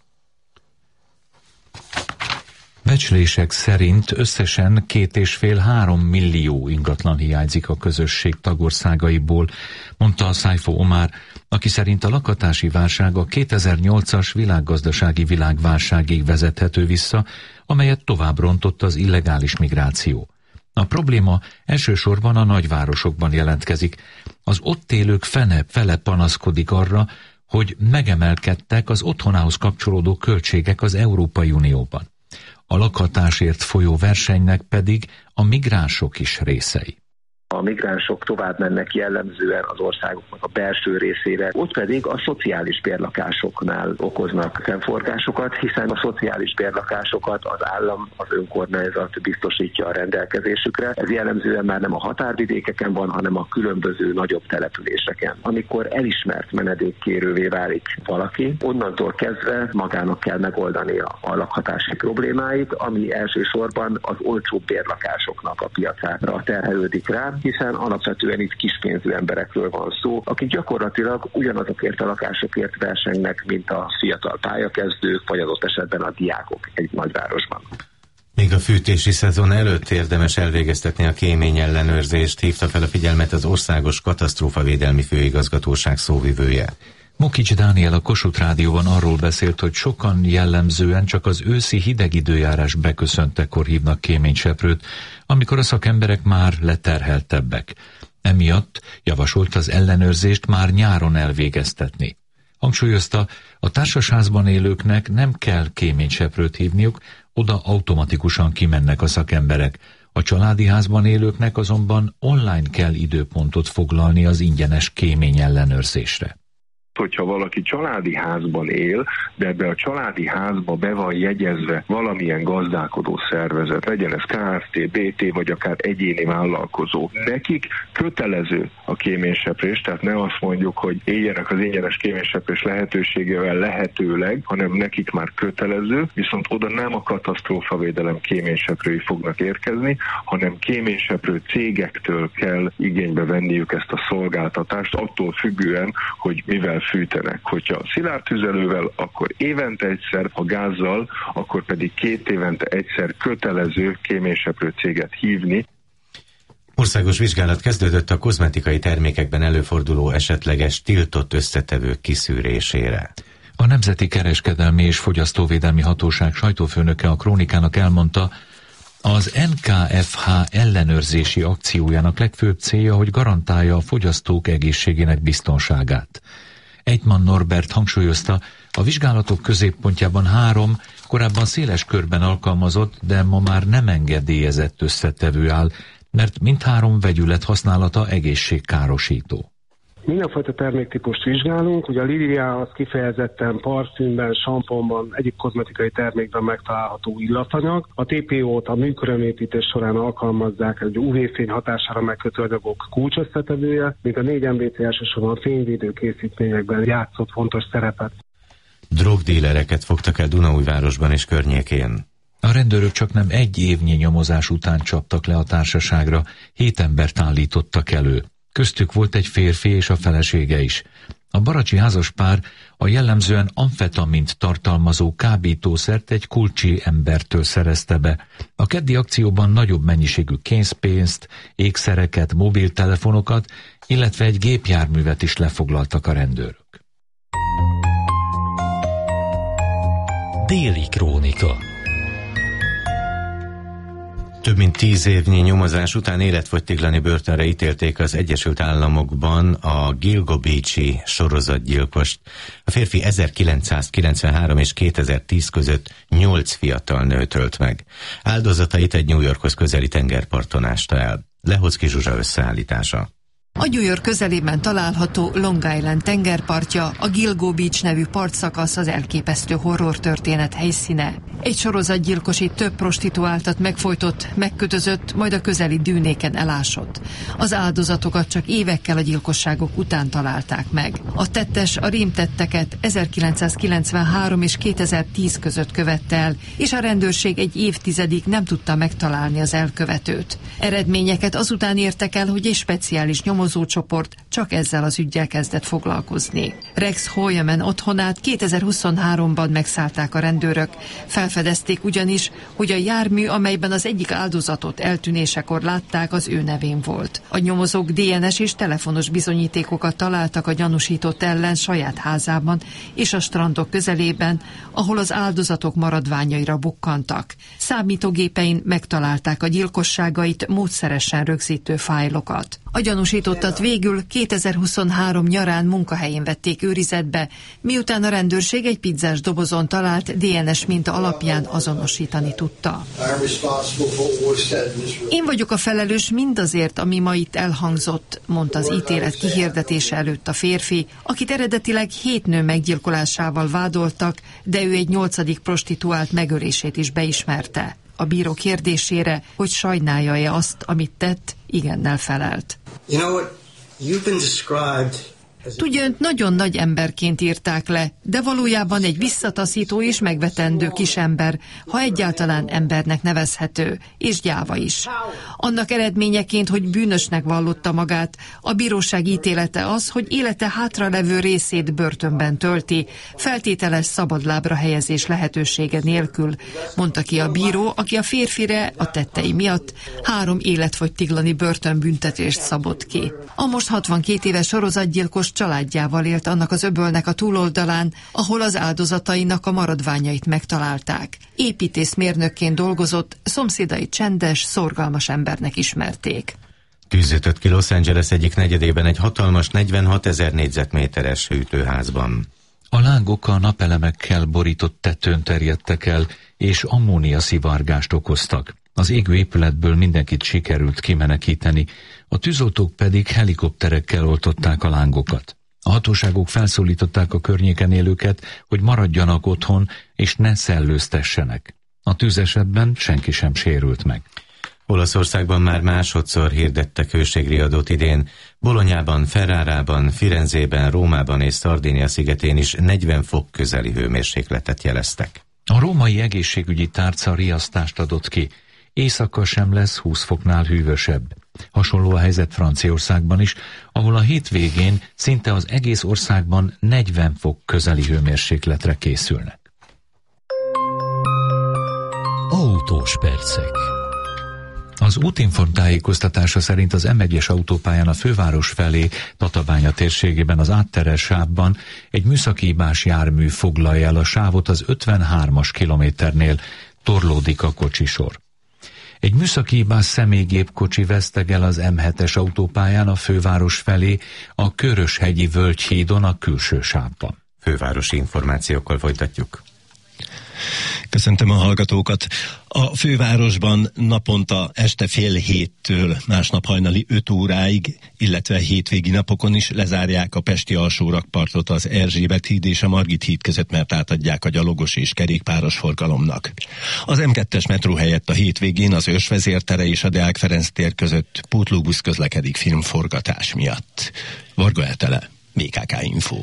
Becslések szerint összesen 2,5-3 millió ingatlan hiányzik a közösség tagországaiból, mondta a Saifo Omar, aki szerint a lakhatási válság a 2008-as világgazdasági világválságig vezethető vissza, amelyet tovább rontott az illegális migráció. A probléma elsősorban a nagyvárosokban jelentkezik. Az ott élők fele panaszkodik arra, hogy megemelkedtek az otthonához kapcsolódó költségek az Európai Unióban. A lakhatásért folyó versenynek pedig a migránsok is részei. A migránsok tovább mennek jellemzően az országoknak a belső részére, ott pedig a szociális bérlakásoknál okoznak fennforgásokat, hiszen a szociális bérlakásokat az állam, az önkormányzat biztosítja a rendelkezésükre. Ez jellemzően már nem a határvidékeken van, hanem a különböző nagyobb településeken. Amikor elismert menedékkérővé válik valaki, onnantól kezdve magának kell megoldani a lakhatási problémáit, ami elsősorban az olcsóbb bérlakásoknak a piacára terhelődik rá, hiszen alapvetően itt kispénzű emberekről van szó, akik gyakorlatilag ugyanazokért a lakásokért versengnek, mint a fiatal pályakezdők, vagy adott esetben a diákok egy nagyvárosban. Még a fűtési szezon előtt érdemes elvégeztetni a kémény ellenőrzést, hívta fel a figyelmet az Országos Katasztrófavédelmi Főigazgatóság szóvivője. Mokics Dániel a Kossuth Rádióban arról beszélt, hogy sokan jellemzően csak az őszi hideg időjárás beköszöntekor hívnak kéményseprőt, amikor a szakemberek már leterheltebbek. Emiatt javasolt az ellenőrzést már nyáron elvégeztetni. Hangsúlyozta, a társasházban élőknek nem kell kéményseprőt hívniuk, oda automatikusan kimennek a szakemberek. A családi házban élőknek azonban online kell időpontot foglalni az ingyenes kémény ellenőrzésre. Hogyha valaki családi házban él, de ebbe a családi házba be van jegyezve valamilyen gazdálkodó szervezet, legyen ez KFT, BT vagy akár egyéni vállalkozó, nekik kötelező a kéményseprés, tehát ne azt mondjuk, hogy éljenek az ingyenes kéményseprés lehetőségével lehetőleg, hanem nekik már kötelező, viszont oda nem a katasztrófavédelem kéményseprői fognak érkezni, hanem kéményseprő cégektől kell igénybe venniük ezt a szolgáltatást, attól függően, hogy mivel fűtenek. Hogyha szilárd tüzelővel, akkor évente egyszer, ha gázzal, akkor pedig 2 évente egyszer kötelező kéményseprő céget hívni. Országos vizsgálat kezdődött a kozmetikai termékekben előforduló esetleges tiltott összetevők kiszűrésére. A Nemzeti Kereskedelmi és Fogyasztóvédelmi Hatóság sajtófőnöke a Krónikának elmondta, az NKFH ellenőrzési akciójának legfőbb célja, hogy garantálja a fogyasztók egészségének biztonságát. Ejtman Norbert hangsúlyozta, a vizsgálatok középpontjában 3 korábban széles körben alkalmazott, de ma már nem engedélyezett összetevő áll, mert mindhárom vegyület használata egészségkárosító. Mindenfajta terméktípust vizsgálunk, ugye a Liliia az kifejezetten parfümben, samponban, egyik kozmetikai termékben megtalálható illatanyag. A TPO-t a műkörömépítés során alkalmazzák, egy UV-fény hatására megkötő anyagok kulcsösszetevője, míg a 4-MBC elsősorban a fényvédő készítményekben játszott fontos szerepet. Drogdílereket fogtak el Dunaújvárosban és környékén. A rendőrök csak nem 1 évnyi nyomozás után csaptak le a társaságra, 7 embert állítottak elő. Köztük volt egy férfi és a felesége is. A baracsi házaspár a jellemzően amfetamint tartalmazó kábítószert egy kulcsi embertől szerezte be. A keddi akcióban nagyobb mennyiségű készpénzt, ékszereket, mobiltelefonokat, illetve egy gépjárművet is lefoglaltak a rendőrök. Déli Krónika. Több mint 10 évnyi nyomozás után életfogytiglani börtönre ítélték az Egyesült Államokban a Gilgo Beach-i sorozatgyilkost. A férfi 1993 és 2010 között 8 fiatal nőt ölt meg. Áldozatait egy New Yorkhoz közeli tengerparton ásta el. Lehocki Zsuzsa összeállítása. A New York közelében található Long Island tengerpartja, a Gilgo Beach nevű partszakasz az elképesztő horror történet helyszíne. Egy sorozatgyilkos itt több prostituáltat megfojtott, megkötözött, majd a közeli dűnéken elásott. Az áldozatokat csak évekkel a gyilkosságok után találták meg. A tettes a rémtetteket 1993 és 2010 között követte el, és a rendőrség egy évtizedig nem tudta megtalálni az elkövetőt. Eredményeket azután értek el, hogy egy speciális nyomozócsoport csak ezzel az üggyel kezdett foglalkozni. Rex Hoyman otthonát 2023-ban megszállták a rendőrök. Felfedezték ugyanis, hogy a jármű, amelyben az egyik áldozatot eltűnésekor látták, az ő nevén volt. A nyomozók DNS és telefonos bizonyítékokat találtak a gyanúsított ellen saját házában és a strandok közelében, ahol az áldozatok maradványaira bukkantak. Számítógépein megtalálták a gyilkosságait módszeresen rögzítő fájlokat. A gyanúsított elhangzottat végül 2023 nyarán munkahelyén vették őrizetbe, miután a rendőrség egy pizzás dobozon talált DNS minta alapján azonosítani tudta. Én vagyok a felelős mindazért, ami ma itt elhangzott, mondta az ítélet kihirdetése előtt a férfi, akit eredetileg 7 nő meggyilkolásával vádoltak, de ő egy 8. prostituált megölését is beismerte. A bíró kérdésére, hogy sajnálja-e azt, amit tett, igennel felelt. Tudja, önt nagyon nagy emberként írták le, de valójában egy visszataszító és megvetendő kisember, ha egyáltalán embernek nevezhető, és gyáva is. Annak eredményeként, hogy bűnösnek vallotta magát, a bíróság ítélete az, hogy élete hátralevő részét börtönben tölti, feltételes szabadlábra helyezés lehetősége nélkül, mondta ki a bíró, aki a férfire a tettei miatt 3 életfogytiglani börtönbüntetést szabott ki. A most 62 éves sorozatgyilkos családjával élt annak az öbölnek a túloldalán, ahol az áldozatainak a maradványait megtalálták. Építészmérnökként dolgozott, szomszédai csendes, szorgalmas embernek ismerték. Tűz ütött ki Los Angeles egyik negyedében egy hatalmas 46 000 négyzetméteres hűtőházban. A lángok a napelemekkel borított tetőn terjedtek el, és ammóniaszivárgást okoztak. Az égő épületből mindenkit sikerült kimenekíteni, a tűzoltók pedig helikopterekkel oltották a lángokat. A hatóságok felszólították a környéken élőket, hogy maradjanak otthon és ne szellőztessenek. A tűzesetben senki sem sérült meg. Olaszországban már másodszor hirdettek hőségriadót idén. Bolonyában, Ferrárában, Firenzében, Rómában és Szardínia szigetén is 40 fok közeli hőmérsékletet jeleztek. A római egészségügyi tárca riasztást adott ki. Éjszaka sem lesz 20 foknál hűvösebb. Hasonló a helyzet Franciaországban is, ahol a hétvégén szinte az egész országban 40 fok közeli hőmérsékletre készülnek. Autós percek. Az Útinform tájékoztatása szerint az M1-es autópályán a főváros felé, Tatabánya térségében az átteres sávban egy műszaki hibás jármű foglalja el a sávot az 53-as kilométernél, torlódik a kocsisor. Egy műszaki hibás személygépkocsi vesztegel az M7-es autópályán a főváros felé, a Köröshegyi Völgyhídon a külső sávban. Fővárosi információkkal folytatjuk. Köszöntöm a hallgatókat. A fővárosban naponta este 6:30 másnap hajnali 5 óráig, illetve hétvégi napokon is lezárják a pesti alsórakpartot az Erzsébet híd és a Margit híd között, mert átadják a gyalogos és kerékpáros forgalomnak. Az M2-es metró helyett a hétvégén az Ősvezér tere és a Deák Ferenc tér között pótlóbusz közlekedik filmforgatás miatt. Varga Etele, BKK Info.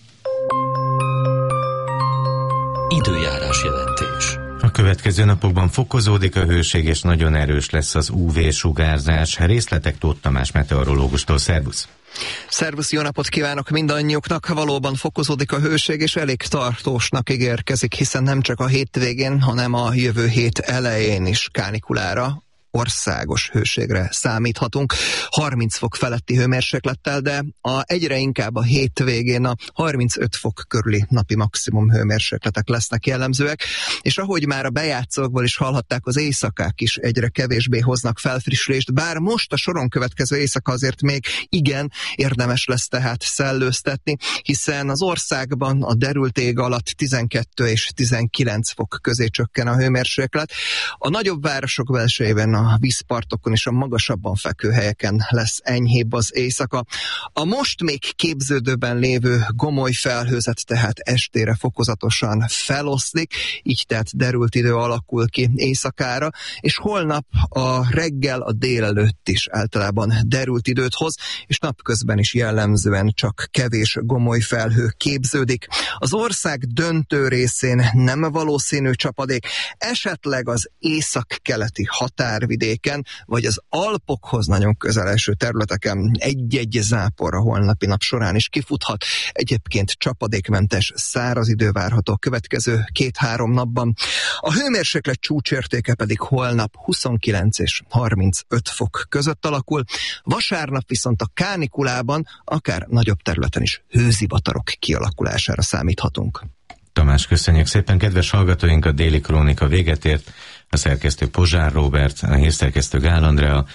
Időjárás jelentés. A következő napokban fokozódik a hőség, és nagyon erős lesz az UV-sugárzás. Részletek Tóth Tamás meteorológustól. Szervusz! Szervusz, jó napot kívánok mindannyiuknak! Valóban fokozódik a hőség, és elég tartósnak ígérkezik, hiszen nem csak a hétvégén, hanem a jövő hét elején is kánikulára, országos hőségre számíthatunk, 30 fok feletti hőmérséklettel, de egyre inkább a hétvégén a 35 fok körüli napi maximum hőmérsékletek lesznek jellemzőek, és ahogy már a bejátszókból is hallhatták, az éjszakák is egyre kevésbé hoznak felfrissülést, bár most a soron következő éjszaka azért még igen érdemes lesz tehát szellőztetni, hiszen az országban a derült ég alatt 12 és 19 fok közé csökken a hőmérséklet. A nagyobb városok belsejében, a vízpartokon és a magasabban fekvő helyeken lesz enyhébb az éjszaka. A most még képződőben lévő gomoly felhőzet tehát estére fokozatosan feloszlik, így tehát derült idő alakul ki éjszakára, és holnap a reggel, a délelőtt is általában derült időt hoz, és napközben is jellemzően csak kevés gomoly felhő képződik. Az ország döntő részén nem valószínű csapadék, esetleg az északkeleti határvidéken, vagy az Alpokhoz nagyon közel eső területeken egy-egy zápor a holnapi nap során is kifuthat. Egyébként csapadékmentes száraz idő várható a következő 2-3 napban. A hőmérséklet csúcsértéke pedig holnap 29 és 35 fok között alakul. Vasárnap viszont a kánikulában akár nagyobb területen is hőzivatarok kialakulására számíthatunk. Tamás, köszönjük szépen. Kedves hallgatóink, a Déli Krónika véget ért. A szerkesztő Pozsár Róbert, a hírszerkesztő Gál Andrea,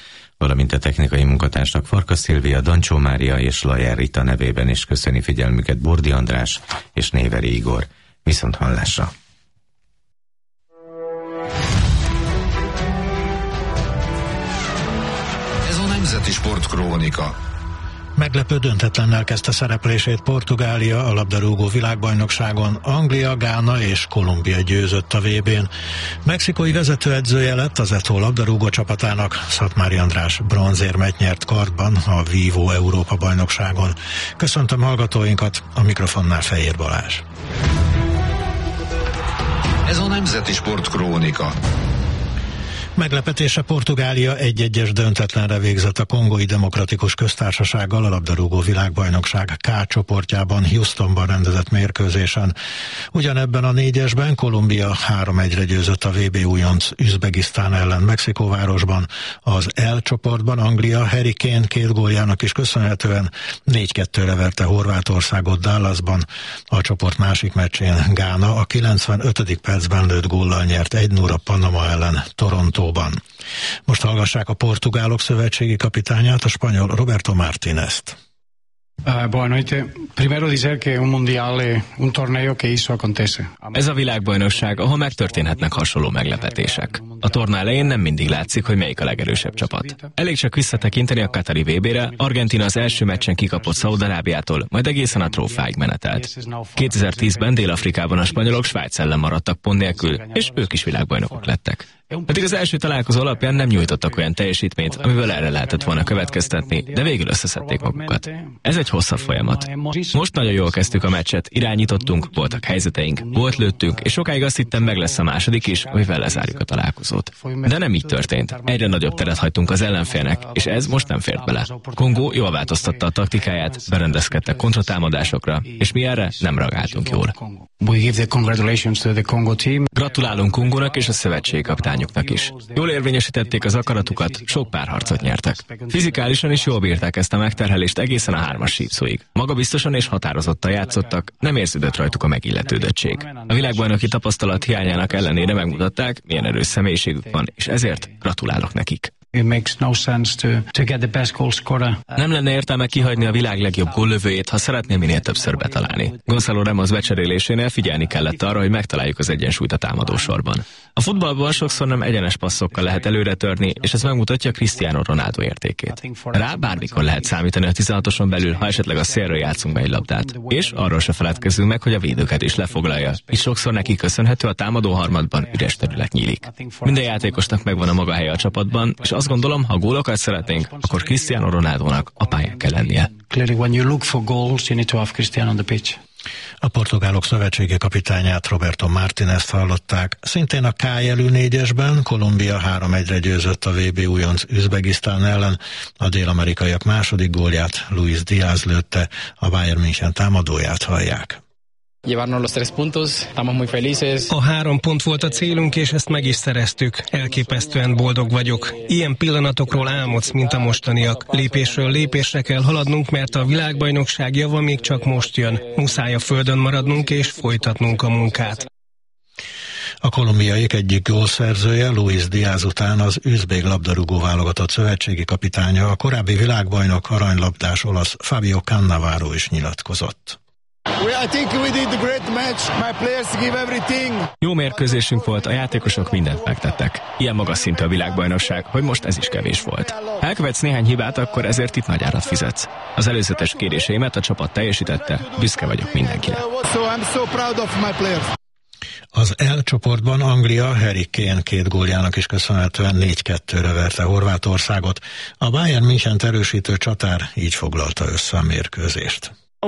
valamint a technikai munkatársak Farkas Szilvia, Dancsó Mária és Lajer Rita nevében is köszöni figyelmüket Bordi András és Néveri Igor. Viszont hallásra! Ez a Nemzeti Sportkrónika. Meglepő döntetlennel kezdte szereplését Portugália a labdarúgó világbajnokságon, Anglia, Gána és Kolumbia győzött a VB-n. Mexikói vezetőedzője lett az Eto'o labdarúgó csapatának, Szatmári András bronzérmet nyert kardban a Vívó Európa bajnokságon. Köszöntöm hallgatóinkat, a mikrofonnál Fejér Balázs. Ez a Nemzeti Sportkrónika. Meglepetése Portugália 1-1-es döntetlenre végzett a Kongói Demokratikus Köztársasággal a labdarúgó világbajnokság K csoportjában Houstonban rendezett mérkőzésen. Ugyanebben a 4-esben Kolumbia 3-1-re győzött a VB újonc Üzbegisztán ellen Mexikóvárosban. Az L csoportban Anglia Harry Kane 2 góljának is köszönhetően 4-2-re verte Horvátországot Dallasban. A csoport másik meccsén Gána a 95. percben lőtt góllal nyert 1-0 Panama ellen Toronto. Most hallgassák a portugálok szövetségi kapitányát, a spanyol Roberto Martínez-t. Boa noite. Primero dizer que un mundial un torneo que hizo acontece. Ez a világbajnokság, ahol megtörténhetnek hasonló meglepetések. A torna elején nem mindig látszik, hogy melyik a legerősebb csapat. Elég csak visszatekinteni a katari VB-re, Argentína az első meccsen kikapott Szaúd-Arábiától, majd egészen a trófáig menetelt. 2010-ben Dél-Afrikában a spanyolok Svájc ellen maradtak pont nélkül, és ők is világbajnokok lettek. Pedig az első találkozó alapján nem nyújtottak olyan teljesítményt, amiből erre lehetett volna következtetni, de végül összeszedték magukat. Ez egy hosszabb folyamat. Most nagyon jól kezdtük a meccset, irányítottunk, voltak helyzeteink, volt lőttünk, és sokáig azt hittem, meg lesz a második is, amivel lezárjuk a találkozót. De nem így történt. Egyre nagyobb teret hagytunk az ellenfélnek, és ez most nem fért bele. Kongó jól változtatta a taktikáját, berendezkedtek kontratámadásokra, és mi erre nem reagáltunk jól. Gratulálunk Kongónak és a szövetségi kapitányoknak is. Jól érvényesítették az akaratukat, sok párharcot nyertek. Fizikálisan is jól bírták ezt a megterhelést egészen a 3-as sípszóig. Magabiztosan és határozottan játszottak, nem érződött rajtuk a megilletődöttség. A világbajnoki tapasztalat hiányának ellenére megmutatták, milyen erős személyiségük van, és ezért gratulálok nekik. Nem lenne értelme kihagyni a világ legjobb góllövőjét, ha szeretné minél többször betalálni. Gonzalo Ramos becserélésénél figyelni kellett arra, hogy megtaláljuk az egyensúlyt a támadósorban. A futballban sokszor nem egyenes passzokkal lehet előre törni, és ez megmutatja Cristiano Ronaldo értékét. Rá bármikor lehet számítani a 16-oson belül, ha esetleg a szélről játszunk be egy labdát. És arról se feledkezzünk meg, hogy a védőket is lefoglalja. Így sokszor neki köszönhető a támadó harmadban üres terület nyílik. Minden játékosnak megvan a maga helye a csapatban, és azt gondolom, ha gólokat szeretnénk, akkor Cristiano Ronaldónak a pályán kell lennie. A portugálok szövetségi kapitányát, Roberto Martínez-t hallották. Szintén a K jelű 4-esben Kolumbia 3-1-re győzött a VB újonc Üzbegisztán ellen. A dél-amerikaiak második gólját Luis Díaz lőtte, a Bayern München támadóját hallják. A 3 pont volt a célunk, és ezt meg is szereztük. Elképesztően boldog vagyok. Ilyen pillanatokról álmodsz, mint a mostaniak. Lépésről lépésre kell haladnunk, mert a világbajnokság java még csak most jön. Muszáj a földön maradnunk és folytatnunk a munkát. A kolumbiaiak egyik gólszerzője, Luis Díaz után az üzbég labdarúgó válogatott szövetségi kapitánya, a korábbi világbajnok aranylabdás olasz Fabio Cannavaro is nyilatkozott. Jó mérkőzésünk volt, a játékosok mindent megtettek. Ilyen magas szintű a világbajnokság, hogy most ez is kevés volt. Ha elkövetsz néhány hibát, akkor ezért itt nagy árat fizetsz. Az előzetes kéréseimet a csapat teljesítette, büszke vagyok mindenkire. Az L csoportban Anglia Harry Kane 2 góljának is köszönhetően 4-2-re verte Horvátországot. A Bayern Münchent erősítő csatár így foglalta össze a mérkőzést.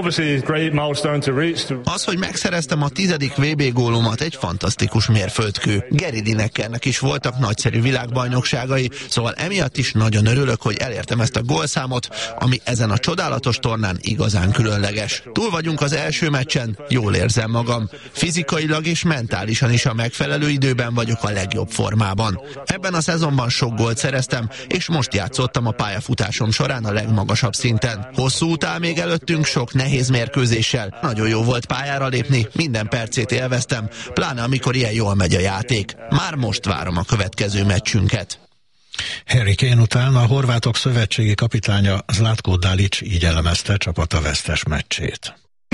Az, hogy megszereztem a 10. VB gólomat, egy fantasztikus mérföldkő. Gary Linekernek is voltak nagyszerű világbajnokságai, szóval emiatt is nagyon örülök, hogy elértem ezt a gólszámot, ami ezen a csodálatos tornán igazán különleges. Túl vagyunk az első meccsen, jól érzem magam. Fizikailag és mentálisan is a megfelelő időben vagyok a legjobb formában. Ebben a szezonban sok gólt szereztem, és most játszottam a pályafutásom során a legmagasabb szinten. Hosszú út áll még előttünk, sok nehéz mérkőzéssel. Nagyon jó volt pályára lépni, minden percét élveztem, pláne amikor ilyen jól megy a játék. Már most várom a következő meccsünket. Harry Kane után a horvátok szövetségi kapitánya Zlatko Dalic így elemezte csapata vesztes meccsét.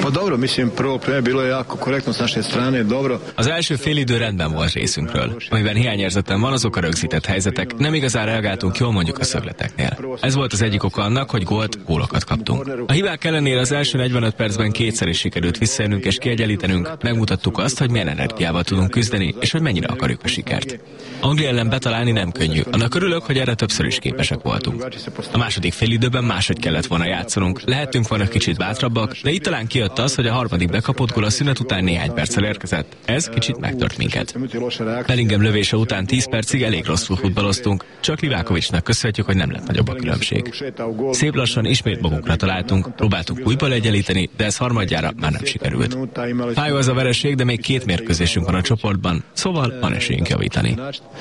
Az első félidő rendben volt részünkről. Amiben hiányérzetem van, azok a rögzített helyzetek. Nem igazán reagáltunk jól mondjuk a szögleteknél. Ez volt az egyik oka annak, hogy gólokat kaptunk. A hibák ellenére az első 45 percben kétszer is sikerült visszajönnünk és kiegyenlítenünk. Megmutattuk azt, hogy milyen energiával tudunk küzdeni, és hogy mennyire akarjuk a sikert. Anglia ellen betalálni nem könnyű. Annak örülök, hogy erre többször is képesek voltunk. A második félidőben máshogy kellett volna játszanunk. Lehettünk volna kicsit bátrabbak, de itt talán kijött az, hogy a harmadik bekapott gól a szünet után néhány perccel érkezett. Ez kicsit megtört minket. Bellingham lövése után 10 percig elég rosszul futballoztunk, csak Livakovicsnak köszönhetjük, hogy nem lett nagyobb a különbség. Szép lassan ismét magunkra találtunk, próbáltunk újból egyenlíteni, de ez harmadjára már nem sikerült. Fájó az a vereség, de még 2 mérkőzésünk van a csoportban, szóval van esélyünk javítani.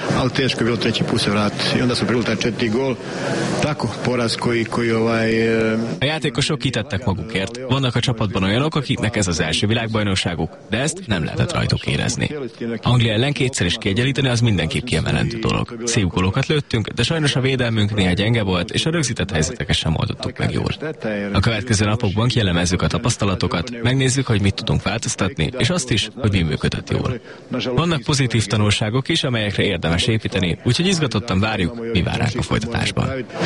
A játékosok kitettek magukért. Vannak a csapatban olyanok, akiknek ez az első világbajnokságuk, de ezt nem lehetett rajtuk érezni. Anglia ellen kétszer is kiegyenlíteni, az mindenképp kiemelendő dolog. Szép gólokat lőttünk, de sajnos a védelmünk néha gyenge volt, és a rögzített helyzeteket sem oldottuk meg jól. A következő napokban kielemezzük a tapasztalatokat, megnézzük, hogy mit tudunk változtatni, és azt is, hogy mi működött jól. Vannak pozitív tanulságok is, amelyekre érdemes építeni, úgyhogy izgatottan várjuk, mi vár ránk a folytatásban.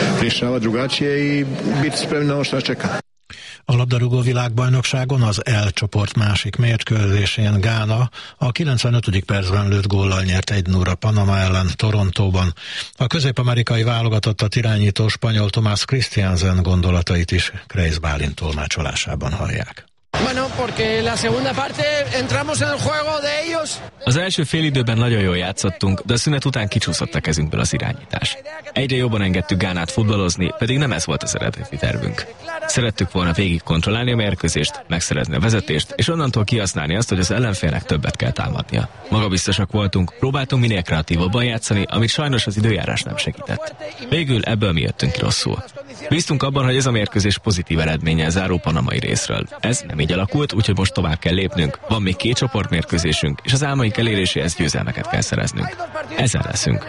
A labdarúgó világbajnokságon az L csoport másik mérkőzésén Gána a 95. percben lőtt góllal nyert 1-0 Panama ellen Torontóban. A közép-amerikai válogatottat irányító spanyol Tomás Christiansen gondolatait is Kreisz Bálint tolmácsolásában hallják. Az első félidőben nagyon jól játszottunk, de a szünet után kicsúszott a kezünkből az irányítás. Egyre jobban engedtük Gánát futballozni, pedig nem ez volt az eredeti tervünk. Szerettük volna végig kontrollálni a mérkőzést, megszerezni a vezetést, és onnantól kihasználni azt, hogy az ellenfélnek többet kell támadnia. Magabiztosak voltunk, próbáltunk minél kreatívabban játszani, amit sajnos az időjárás nem segített. Végül ebből mi jöttünk ki rosszul. Bíztunk abban, hogy ez a mérkőzés pozitív eredménye záró panamai részről. Ez nem így alakult, úgyhogy most tovább kell lépnünk. Van még 2 csoportmérkőzésünk, és az álmaink eléréséhez győzelmeket kell szereznünk. Ezen leszünk.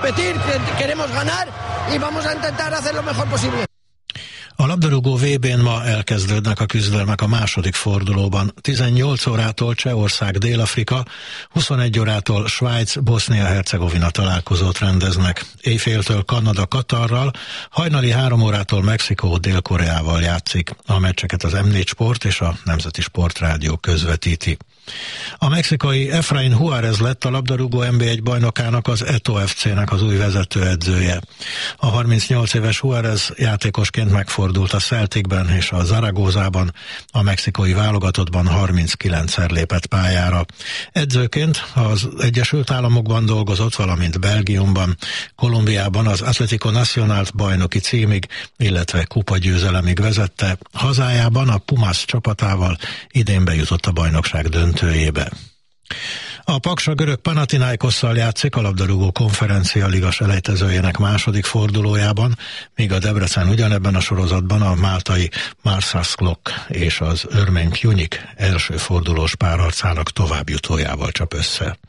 A labdarúgó VB-n ma elkezdődnek a küzdelmek a második fordulóban. 18 órától Csehország, Dél-Afrika, 21 órától Svájc, Bosznia-Hercegovina találkozót rendeznek. Éjféltől Kanada Katarral, hajnali 3 órától Mexikó Dél-Koreával játszik. A meccseket az M4 Sport és a Nemzeti Sportrádió közvetíti. A mexikai Efraín Juárez lett a labdarúgó NB1 bajnokának, az Eto FC-nek az új vezetőedzője. A 38 éves Juárez játékosként megfordult a Celticben és a Zaragozában, a mexikai válogatottban 39-szer lépett pályára. Edzőként az Egyesült Államokban dolgozott, valamint Belgiumban, Kolumbiában az Atlético Nacionalt bajnoki címig, illetve kupagyőzelemig vezette. Hazájában a Pumas csapatával idén bejutott a bajnokság döntőjébe. A Paksa görög Panathinaikosszal játszik a labdarúgó konferencia liga selejtezőjének második fordulójában, míg a Debrecen ugyanebben a sorozatban a máltai Marsasklock és az örmény Pjunik első fordulós párharcának továbbjutójával csap össze.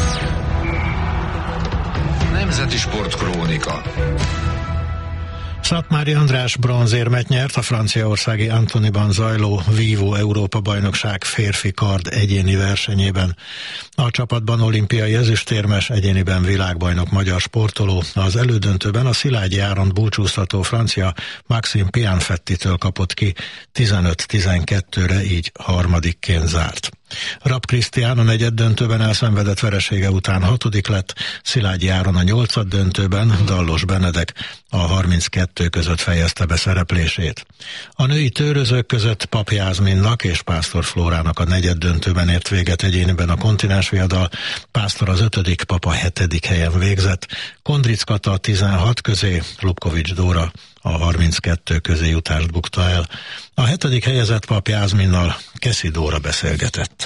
Nemzeti Sportkrónika. Szatmári András bronzérmet nyert a franciaországi Antonyban zajló Vívó Európa-bajnokság férfi kard egyéni versenyében. A csapatban olimpiai ezüstérmes, egyéniben világbajnok magyar sportoló, az elődöntőben a Szilágyi Áront búcsúztató francia Maxime Pianfettitől kapott ki 15-12-re, így harmadikként zárt. Rapp Krisztián a negyeddöntőben elszenvedett veresége után 6. lett, Szilágyi Áron a 8. döntőben, Dallos Benedek a 32 között fejezte be szereplését. A női tőrözők között Pap Jászminnak és Pásztor Flórának a negyeddöntőben ért véget egyéniben a kontinensviadal, Pásztor az 5., Pap a 7. helyen végzett, Kondric Kata a 16 közé, Lubkovics Dóra a 32 közé jutást bukta el. A 7. helyezett Pap Jászminnal Keszi Dóra beszélgetett.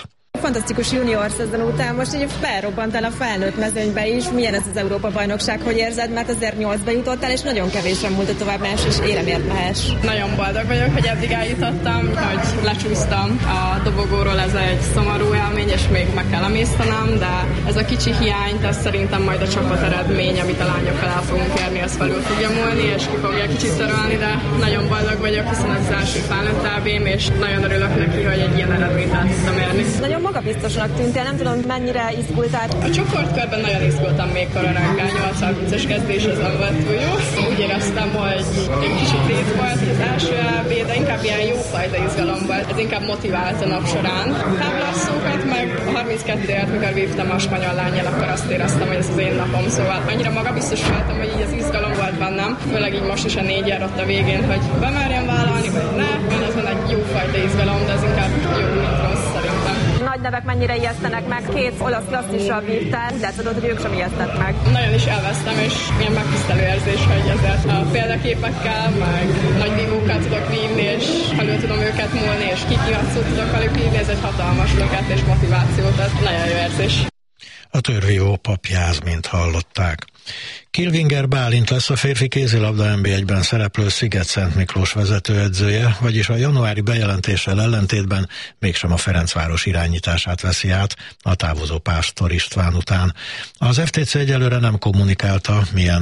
fantasztikus junior szezon után most így felrobbantál a felnőtt mezőnybe is. Milyen ez az Európa-bajnokság, hogy érzed? Mert azért 8-ba jutottál, és nagyon kevésen múlt a továbbmás, és éremért mehess. Nagyon boldog vagyok, hogy eddig eljutottam, hogy lecsúsztam a dobogóról, ez egy szomorú élmény, és még meg kell emésztenem, de ez a kicsi hiányt, ez szerintem majd a csapat eredmény, amit a lányokkal el fogunk érni, az felül fogja múlni, és ki fogja kicsit törölni, de nagyon boldog vagyok, hiszen ez az első felnőtt EB-m, és nagyon örülök neki, hogy egy ilyen eredményt el tudtam érni. Nagyon magabiztosnak tűntél, nem tudom, mennyire izgultál. A csoportkörben nagyon izgultam még kora reggel, 8:30-as kezdés az nem volt túl jó. Úgy éreztem, hogy egy kicsit rét volt az első EB, de inkább ilyen jófajta izgalom volt. Ez inkább motivált a nap során. Táblasszókat meg a 32-ért, mikor vívtam a spanyol lánnyal, akkor azt éreztem, hogy ez az én napom. Szóval annyira magabiztos voltam, hogy így az izgalom volt bennem. Főleg így most is a 4 ott a végén, hogy bemerjem vállalni, vagy ne. Ez van egy jófajta izgalom, de ez inkább jó, mint rossz szerintem. Nagy nevek mennyire ijesztenek meg? 2 olasz klasszissal vívtál, de tudod, hogy ők sem ijesztett meg. Nagyon is elvesztem, és ilyen megtisztelő érzés, hogy ezért a példaképekkel, meg nagy vívókkal tudok vívni, és elő tudom őket múlni, és kikihatszót tudok velük vívni, ez egy hatalmas löket és motivációt, ez nagyon jó érzés. A törvívó Pap Jászmint hallották. Kilvinger Bálint lesz a férfi kézilabda NB1-ben szereplő Sziget-Szent Miklós vezetőedzője, vagyis a januári bejelentéssel ellentétben mégsem a Ferencváros irányítását veszi át a távozó Pásztor István után. Az FTC egyelőre nem kommunikálta,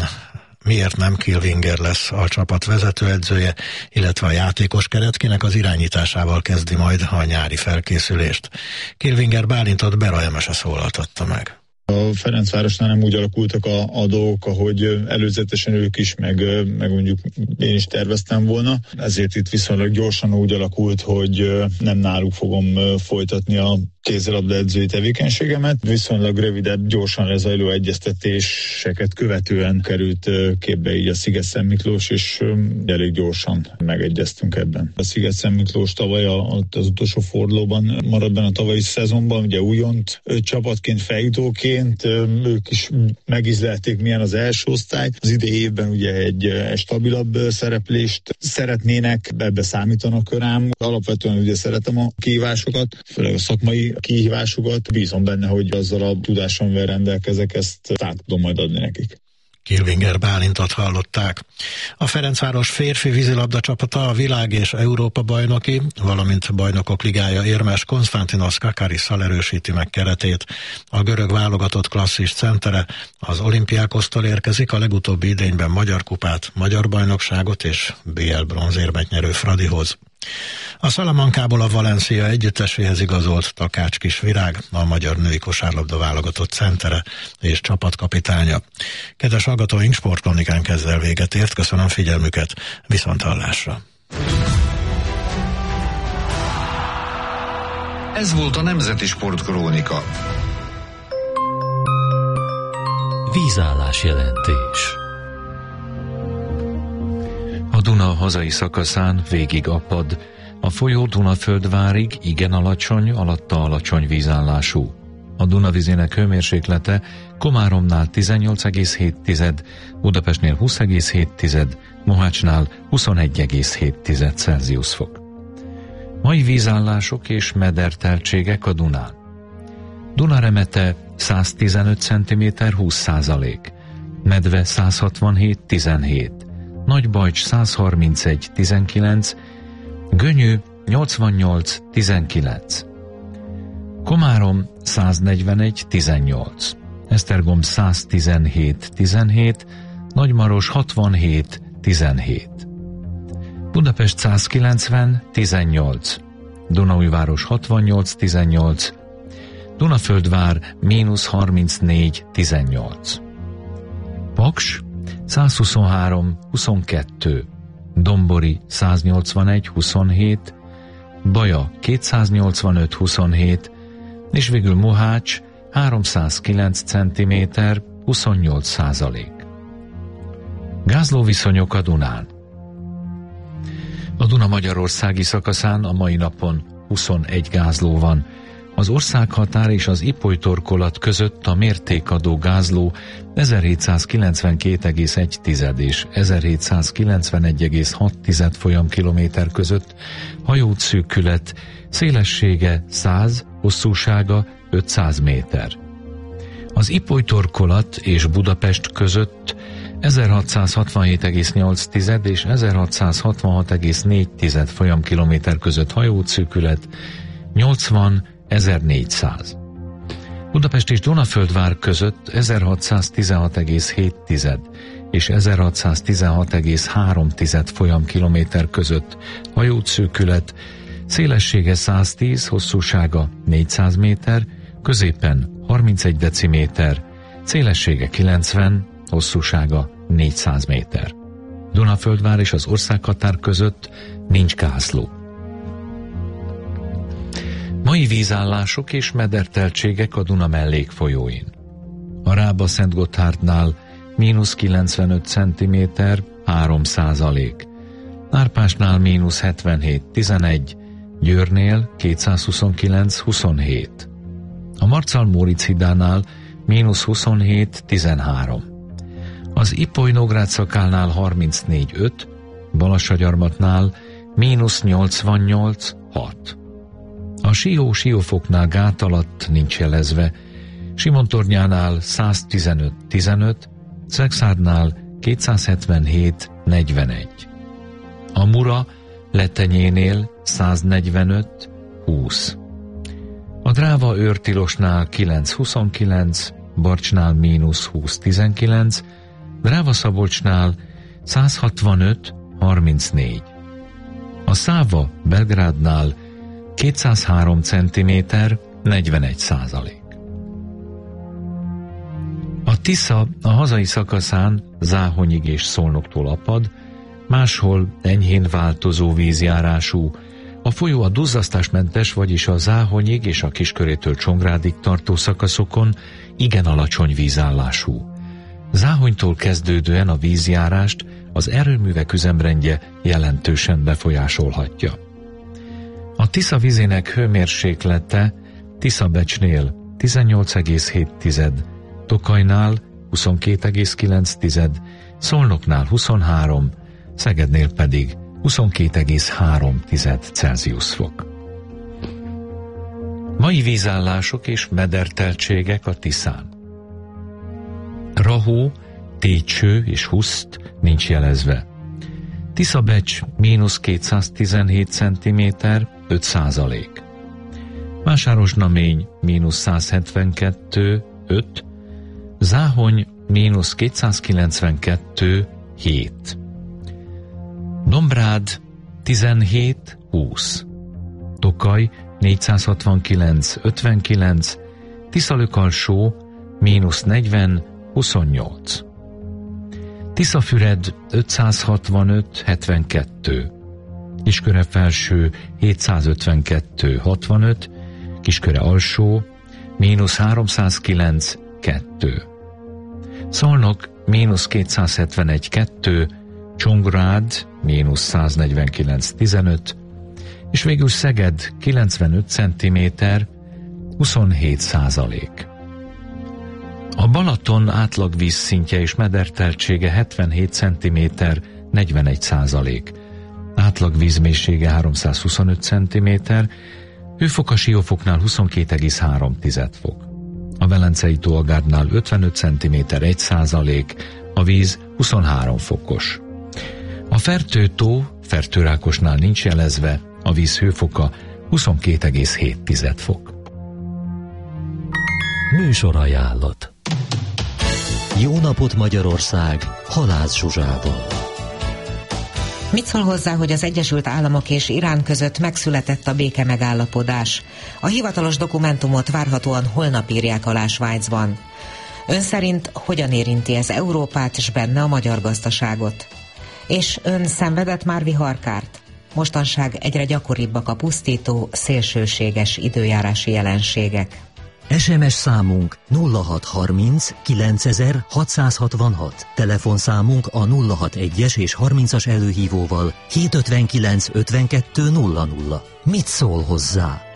miért nem Kilvinger lesz a csapat vezetőedzője, illetve a játékos keret, kinek az irányításával kezdi majd a nyári felkészülést. Kilvinger Bálintot Bera Emese szólaltatta meg. A Ferencvárosnál nem úgy alakultak a dolgok, ahogy előzetesen ők is, meg mondjuk én is terveztem volna. Ezért itt viszonylag gyorsan úgy alakult, hogy nem náluk fogom folytatni a kézilabda edzői tevékenységemet. Viszonylag rövidebb, gyorsan lezajló egyeztetéseket követően került képbe így a Sziget-Szent Miklós, és elég gyorsan megegyeztünk ebben. A Sziget-Szent Miklós tavaly az utolsó fordulóban maradt benne a tavalyi szezonban, ugye újont csapatként, feljutóként, ők is megízlelték, milyen az első osztály. Az idei évben ugye egy stabilabb szereplést szeretnének, ebbe számítanak rám. Alapvetően ugye szeretem a kihívásokat, főleg a szakmai kihívásokat. Bízom benne, hogy azzal a tudással, amivel rendelkezek, ezt át tudom majd adni nekik. Kilvinger Bálintot hallották. A Ferencváros férfi vízilabda csapata a világ és Európa bajnoki, valamint bajnokok ligája érmes Konstantinos Kakarisszal erősíti meg keretét. A görög válogatott klasszis centere az Olympiákosztól érkezik, a legutóbbi idényben magyar kupát, magyar bajnokságot és BL bronzérmet nyerő Fradihoz. A Salamankából a Valencia együtteséhez igazolt Takács Kisvirág, a magyar női kosárlabda válogatott centere és csapatkapitánya. Kedves hallgatóink, sportkronikánk ezzel véget ért, köszönöm figyelmüket, viszonthallásra. Ez volt a Nemzeti Sportkrónika. Vízállás jelentés. A Duna hazai szakaszán végig apad, a folyó Dunaföldvárig igen alacsony, alatta alacsony vízállású. A Dunavizének hőmérséklete Komáromnál 18,7, Budapestnél 20,7, Mohácsnál 21,7 Celsius fok. Mai vízállások és mederteltségek a Dunán. Dunaremete 115 cm 20%, Medve 167 17, Nagybajcs 131 19, Gönyű 88 19, Komárom 141 18, Esztergom 117 17, Nagymaros 67 17, Budapest 190 18, Dunaújváros 68 18, Dunaföldvár -34 18, Paks 123 22, Dombori 181 27, Baja 285 27, és végül Mohács 309 cm 28%. Gázlóviszonyok a Dunán. A Duna magyarországi szakaszán a mai napon 21 gázló van, Az országhatár és az Ipoly-torkolat között a mértékadó gázló 1792,1 és 1791,6 folyamkilométer között, hajóútszűkület, szélessége 100, hosszúsága 500 méter. Az Ipoly-torkolat és Budapest között 1667,8 és 1666,4 folyamkilométer között hajóútszűkület, 80.400. Budapest és Dunaföldvár között 1616,7 és 1616,3 folyamkilométer között hajóútszűkület, szélessége 110, hosszúsága 400 méter, középen 31 deciméter, szélessége 90, hosszúsága 400 méter. Dunaföldvár és az országhatár között nincs gázló. Mai vízállások és mederteltségek a Duna mellékfolyóin. A Rába-Szentgotthárdnál -95 cm, 3%. Árpásnál -77, 11, Győrnél 229, 27. A Marcal-Móricz-hídánál -27, 13. Az Ipoly-Nógrád szakálnál 34, 5, Balassagyarmatnál -88, 6. A Sió-Siófoknál gát alatt nincs jelezve, Simontornyánál 115, 15, Szexárdnál 277, 41. A Mura Letenyénél 145, 20. A Dráva-Őrtilosnál 929, Barcsnál -20, 19, Dráva-Szabolcsnál 165, 34. A Száva Belgrádnál 203 cm, 41%. A Tisza a hazai szakaszán Záhonyig és Szolnoktól apad, máshol enyhén változó vízjárású, a folyó a duzzasztásmentes, vagyis a Záhonyig és a Kiskörétől Csongrádig tartó szakaszokon igen alacsony vízállású. Záhonytól kezdődően a vízjárást az erőművek üzemrendje jelentősen befolyásolhatja. A Tisza vízének hőmérséklete Tiszabecsnél 18,7, Tokajnál 22,9, Szolnoknál 23, Szegednél pedig 22,3 Celsius fok. Mai vízállások és mederteltségek a Tiszán. Rahó, Tétső és Huszt nincs jelezve. Tiszabecs -217 cm, 5%. Vásárosnamény -172, 5, Záhony -292, 7. Dombrád 17, 20. Tokaj 469, 59, Tiszalök-alsó -40, 28. Tiszafüred 565, 72. Kisköre-felső 752, 65, Kisköre-alsó -309, 2. Szolnok -271, 2, Csongrád -149, 15, és végül Szeged 95 cm, 27%. A Balaton átlag vízszintje és mederteltsége 77 cm, 41%. Átlag vízmélysége 325 cm, hőfok a Siófoknál 22,3 fok. A Velencei tóagárdnál 55 cm, 1%, a víz 23 fokos. A Fertő-tó Fertőrákosnál nincs jelezve, a víz hőfoka 22,7 fok. Műsorajánlat. Jó napot Magyarország, Halász Zsuzsával. Mit szól hozzá, hogy az Egyesült Államok és Irán között megszületett a béke megállapodás? A hivatalos dokumentumot várhatóan holnap írják alá Svájcban. Ön szerint hogyan érinti ez Európát és benne a magyar gazdaságot? És ön szenvedett már viharkárt? Mostanság egyre gyakoribbak a pusztító, szélsőséges időjárási jelenségek. SMS számunk 0630 9666. Telefonszámunk a 061-es és 30-as előhívóval 759 52 00. Mit szól hozzá?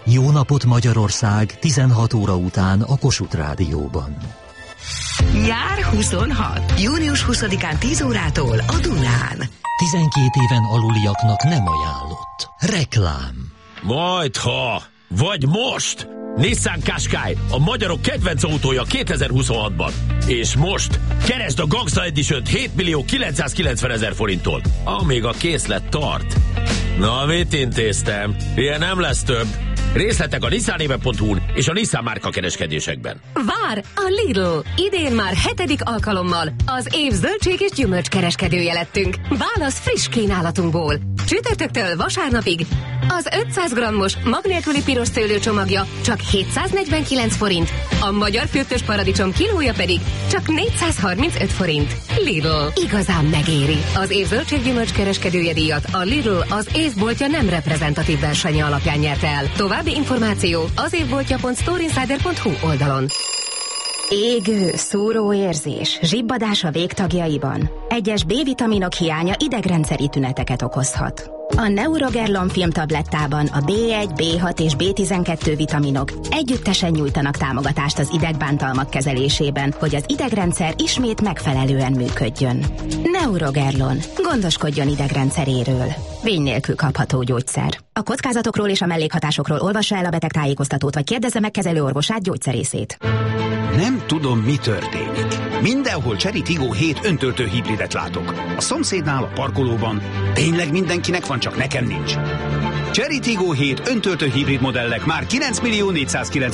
Jó napot Magyarország 16 óra után a Kossuth Rádióban. Nyár 26. Június 20-án 10 órától a Dunán. 12 éven aluliaknak nem ajánlott. Reklám. Majdha, vagy most! Nissan Qashqai, a magyarok kedvenc autója 2026-ban. És most keresd a Gangsta Edition-t 7.990.000 forinttól, amíg a készlet tart. Na, mit intéztem? Ilyen nem lesz több. Részletek a nissanéve.hu-n és a Nissan márka kereskedésekben. Vár a Lidl! Idén már 7. alkalommal az év zöldség és gyümölcs kereskedője lettünk. Válasz friss kínálatunkból. Csütörtöktől vasárnapig az 500 grammos mag nélküli piros szőlőcsomagja csak 749 forint, a magyar fürtös paradicsom kilója pedig csak 435 forint. Lidl, igazán megéri. Az év zöldséggyümölcs kereskedője díjat a Lidl az évboltja nem reprezentatív versenye alapján nyerte el. További információ az évboltja.storeinsider.hu oldalon. Égő, szúró érzés, zsibbadás a végtagjaiban. Egyes B-vitaminok hiánya idegrendszeri tüneteket okozhat. A Neurogerlon filmtablettában a B1, B6 és B12 vitaminok együttesen nyújtanak támogatást az idegbántalmak kezelésében, hogy az idegrendszer ismét megfelelően működjön. Neurogerlon. Gondoskodjon idegrendszeréről. Vény nélkül kapható gyógyszer. A kockázatokról és a mellékhatásokról olvassa el a betegtájékoztatót, vagy kérdezze meg kezelőorvosát, gyógyszerészét. Nem tudom, mi történik. Mindenhol Chery Tiggo 7 öntöltő hibridet látok. A szomszédnál, a parkolóban. Tényleg mindenkinek van, csak nekem nincs. Chery Tiggo 7 öntöltő hibrid modellek már 9.490.000